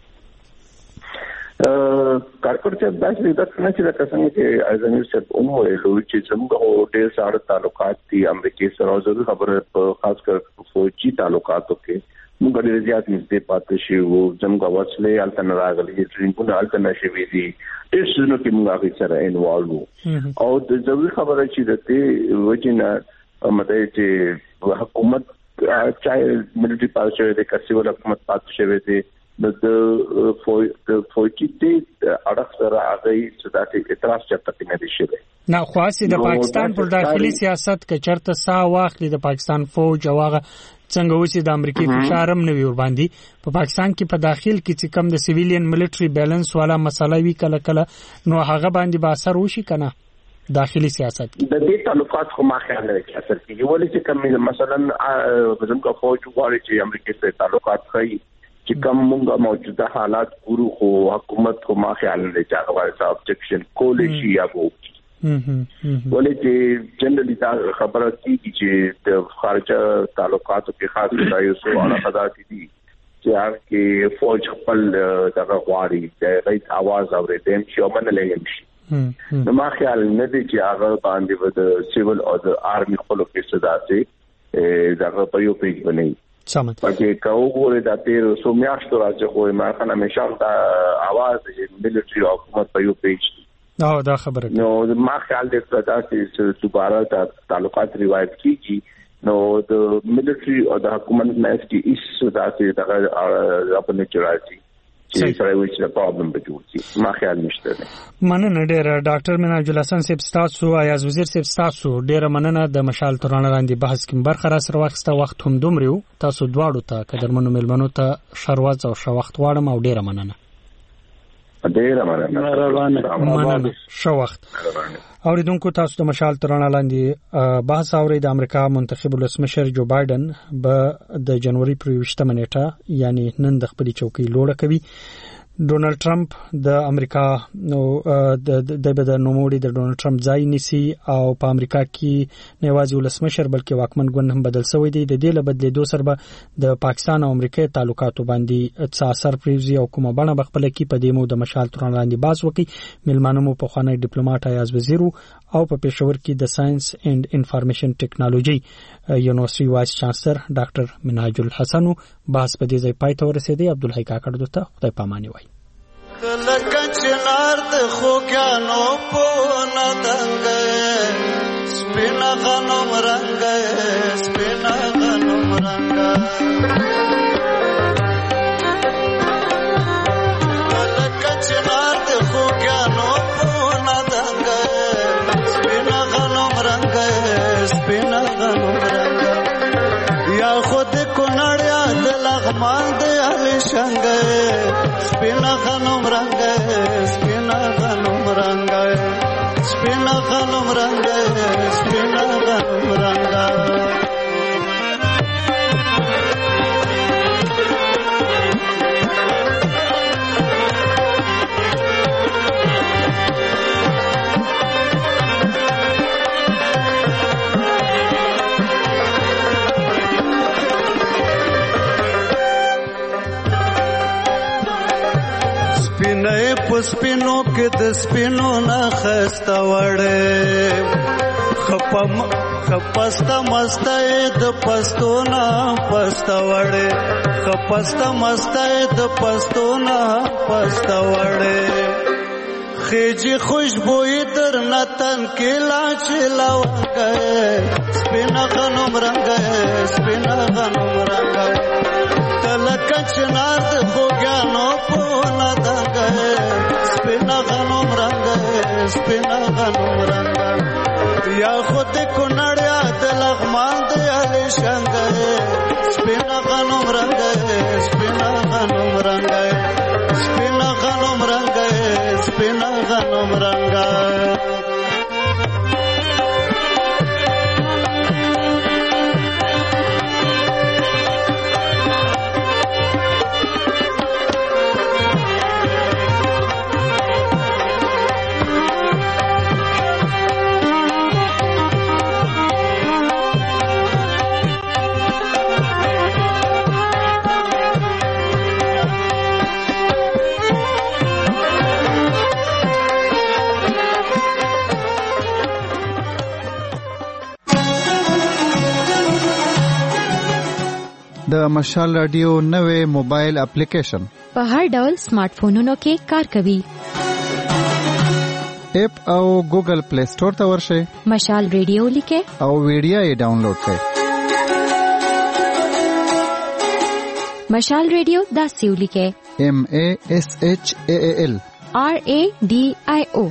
Speaker 3: کارکړ چې داسې د څنګه چې د څنګه چې ازمیر صاحب ویلو چې څنګه ډېر ساړه تعلقات دي امریکای سره ضروري خبره په خاص کر فوجي تعلقاتو کې موږ ډېر زیات نږدې پاتې شو څنګه وڅلې التن راغلي ټرینګونه التن شوي دي ډېر څه نو کې موږ سره انوالو او د ضروري خبره چې د دې وجنه مته چې حکومت چای ملټری پالیسی د کسیول حکومت پاتې شوی دی د فوجي د اړخ سره هغه چې د اعتراض چرته نه دي شوی
Speaker 5: نه خاصه د پاکستان پر داخلي سیاست کې چرته سا واخلي د پاکستان فوج او هغه څنګه وسی د امریکای فشار هم نه وي ور باندې په پاکستان کې په داخل کې چې کم د سیویلین ملټری بیلانس والا مسله وی کله کله نو هغه باندې به اثر وشي کنه داخلي سیاست
Speaker 3: د دې تعلقات خو ما خیال نه کې اثر کوي ولې چې کم مثلا زموږ فوج غواړي چې امریکای سره تعلقات کوي چې کوم موږ موجوده حالات ګورو خو حکومت خو ما خیال نه چې هغه وایي ابجیکشن کول شي یا وو ولې چې جنرالي دا خبره کیږي چې د خارجه تعلقاتو کې خاص ځای سو علاقات دي چې هغه کې فوج خپل دغه غواړي د غیت आवाज اورېدم چې ومنلې شي نو ما خیال نه دی چې هغه باندې د سیول او د آرمي خپل کې صدا سي دغه په یو پیج باندې
Speaker 5: سمت
Speaker 3: پکې کاوګورې د تیر سو میاشتو راځي خو ما کنه مشال دا आवाज د ملټری حکومت په یو پیج
Speaker 5: نو دا خبره
Speaker 3: نو ما خیال دې دا چې دوباره د تعلقات روایت کیږي نو د ملټری او د حکومت مېس کې ایس دا چې دا خپل چرایي چې سره وایي چې پرابلم به جوړ ما خیال نشته
Speaker 5: مننه ډیر ډاکټر مناج الحسن صاحب تاسو ایاز وزیر صاحب تاسو ډیر مننه د مشال ترانه لاندې بحث کې برخه را سره وخت وخت هم دومره تاسو دواړو ته قدرمنو ملمنو ته شروات او شو وخت واړم او ډیر مننه
Speaker 22: مننه
Speaker 5: شو وخت اوریدونکو تاسو د مشال ترانه لاندې بحث اوري د امریکا منتخب ولسمشر جو بایدن به د جنوري پر 20 نیټه یعنی نن د خپل چوکۍ لوړه کوي ډونالد ټرمپ د امریکا نو د نوموړي د ډونالد ټرمپ ځای نیسي او په امریکا کې نه یوازې ولسمشر بلکې واکمن ګوند هم بدل شوی دی د دې له بدلېدو سره به د پاکستان او امریکا تعلقاتو باندې څه اثر پریږدي او کومه بڼه بخپل کې په دې مو د مشال ترانه لاندې باز وکي ملمانو مو په خوانی ډیپلوماټ ایاز وزیر او په پېښور کې د ساينس اینڈ انفارمیشن ټیکنالوژي یونیورسيټي وایس چانسلر ډاکټر مناج الحسن بحث په دې ځای پای ته ورسېدی عبدالحی کاکړ دوته خدای پاماني وای
Speaker 2: لکه چنار د خوګانو په ندنګ سپینا غنوم رنگ سپینا غنوم رنگ لکه چنار د خوګانو په ندنګ سپینا غنوم رنگ سپینا غنوم رنگ یا خود کونړیا د لغمان د علي شنګ سپینا غنوم رنگ سپینا غنوم رنگ سپینا غنوم رنگ سپینا غنوم رنگ سپینې پسپینو کې د سپینو نه خسته وړې خپسته مسته د پستو نه پسته وړې خپسته مسته د پستو نه پسته وړې خېجی خوشبوئی در نتن کې لا چلاوګه سپینا غنوم رنگ سپینا غنوم رنگ تلک چنار د خوګانو په ندنګ سپینا غنوم رنگ سپینا غنوم رنگ یا خود کو نړیا د لغمان د علي شنګ سپینا غنوم رنگ سپینا غنوم رنگ سپینا غنوم رنگ سپینا غنوم رنگ
Speaker 10: د مشال رادیو نوې موبایل اپلیکیشن
Speaker 11: په هر ډول سمارټ فونونو کې کار کوي.
Speaker 10: اپ او ګوګل پلی سٹور ته ورشئ.
Speaker 11: مشال رادیو لیکه
Speaker 10: او ویډیو یې ډاونلوډ کړئ.
Speaker 11: مشال رادیو داسې ولیکه
Speaker 10: MASHAAL
Speaker 11: RADIO.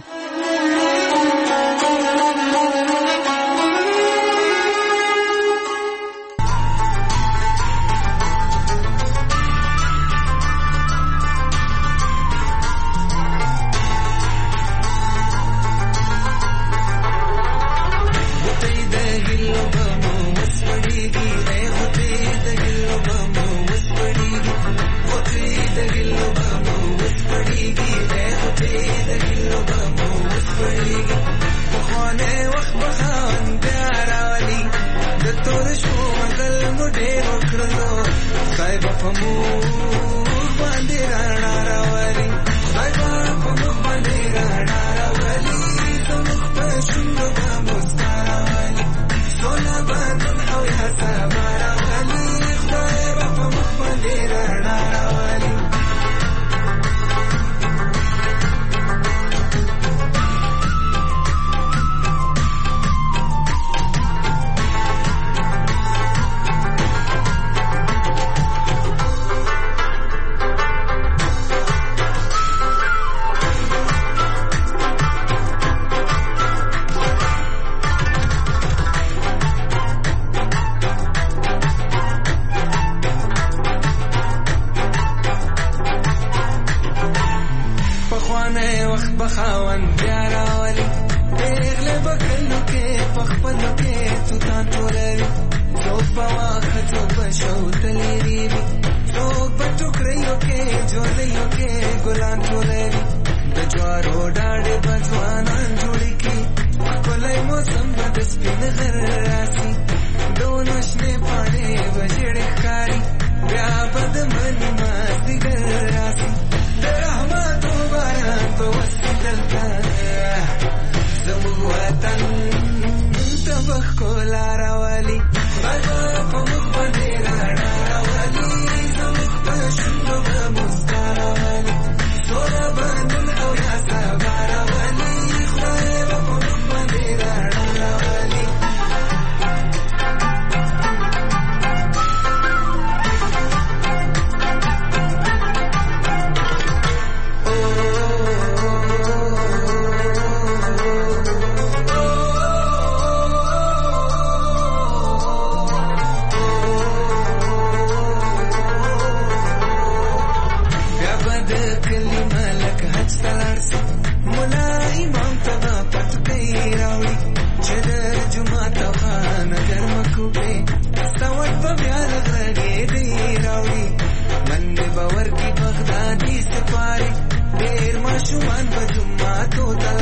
Speaker 4: باور کی بغدادی سپاره ډیر ماشومان په جمعه تو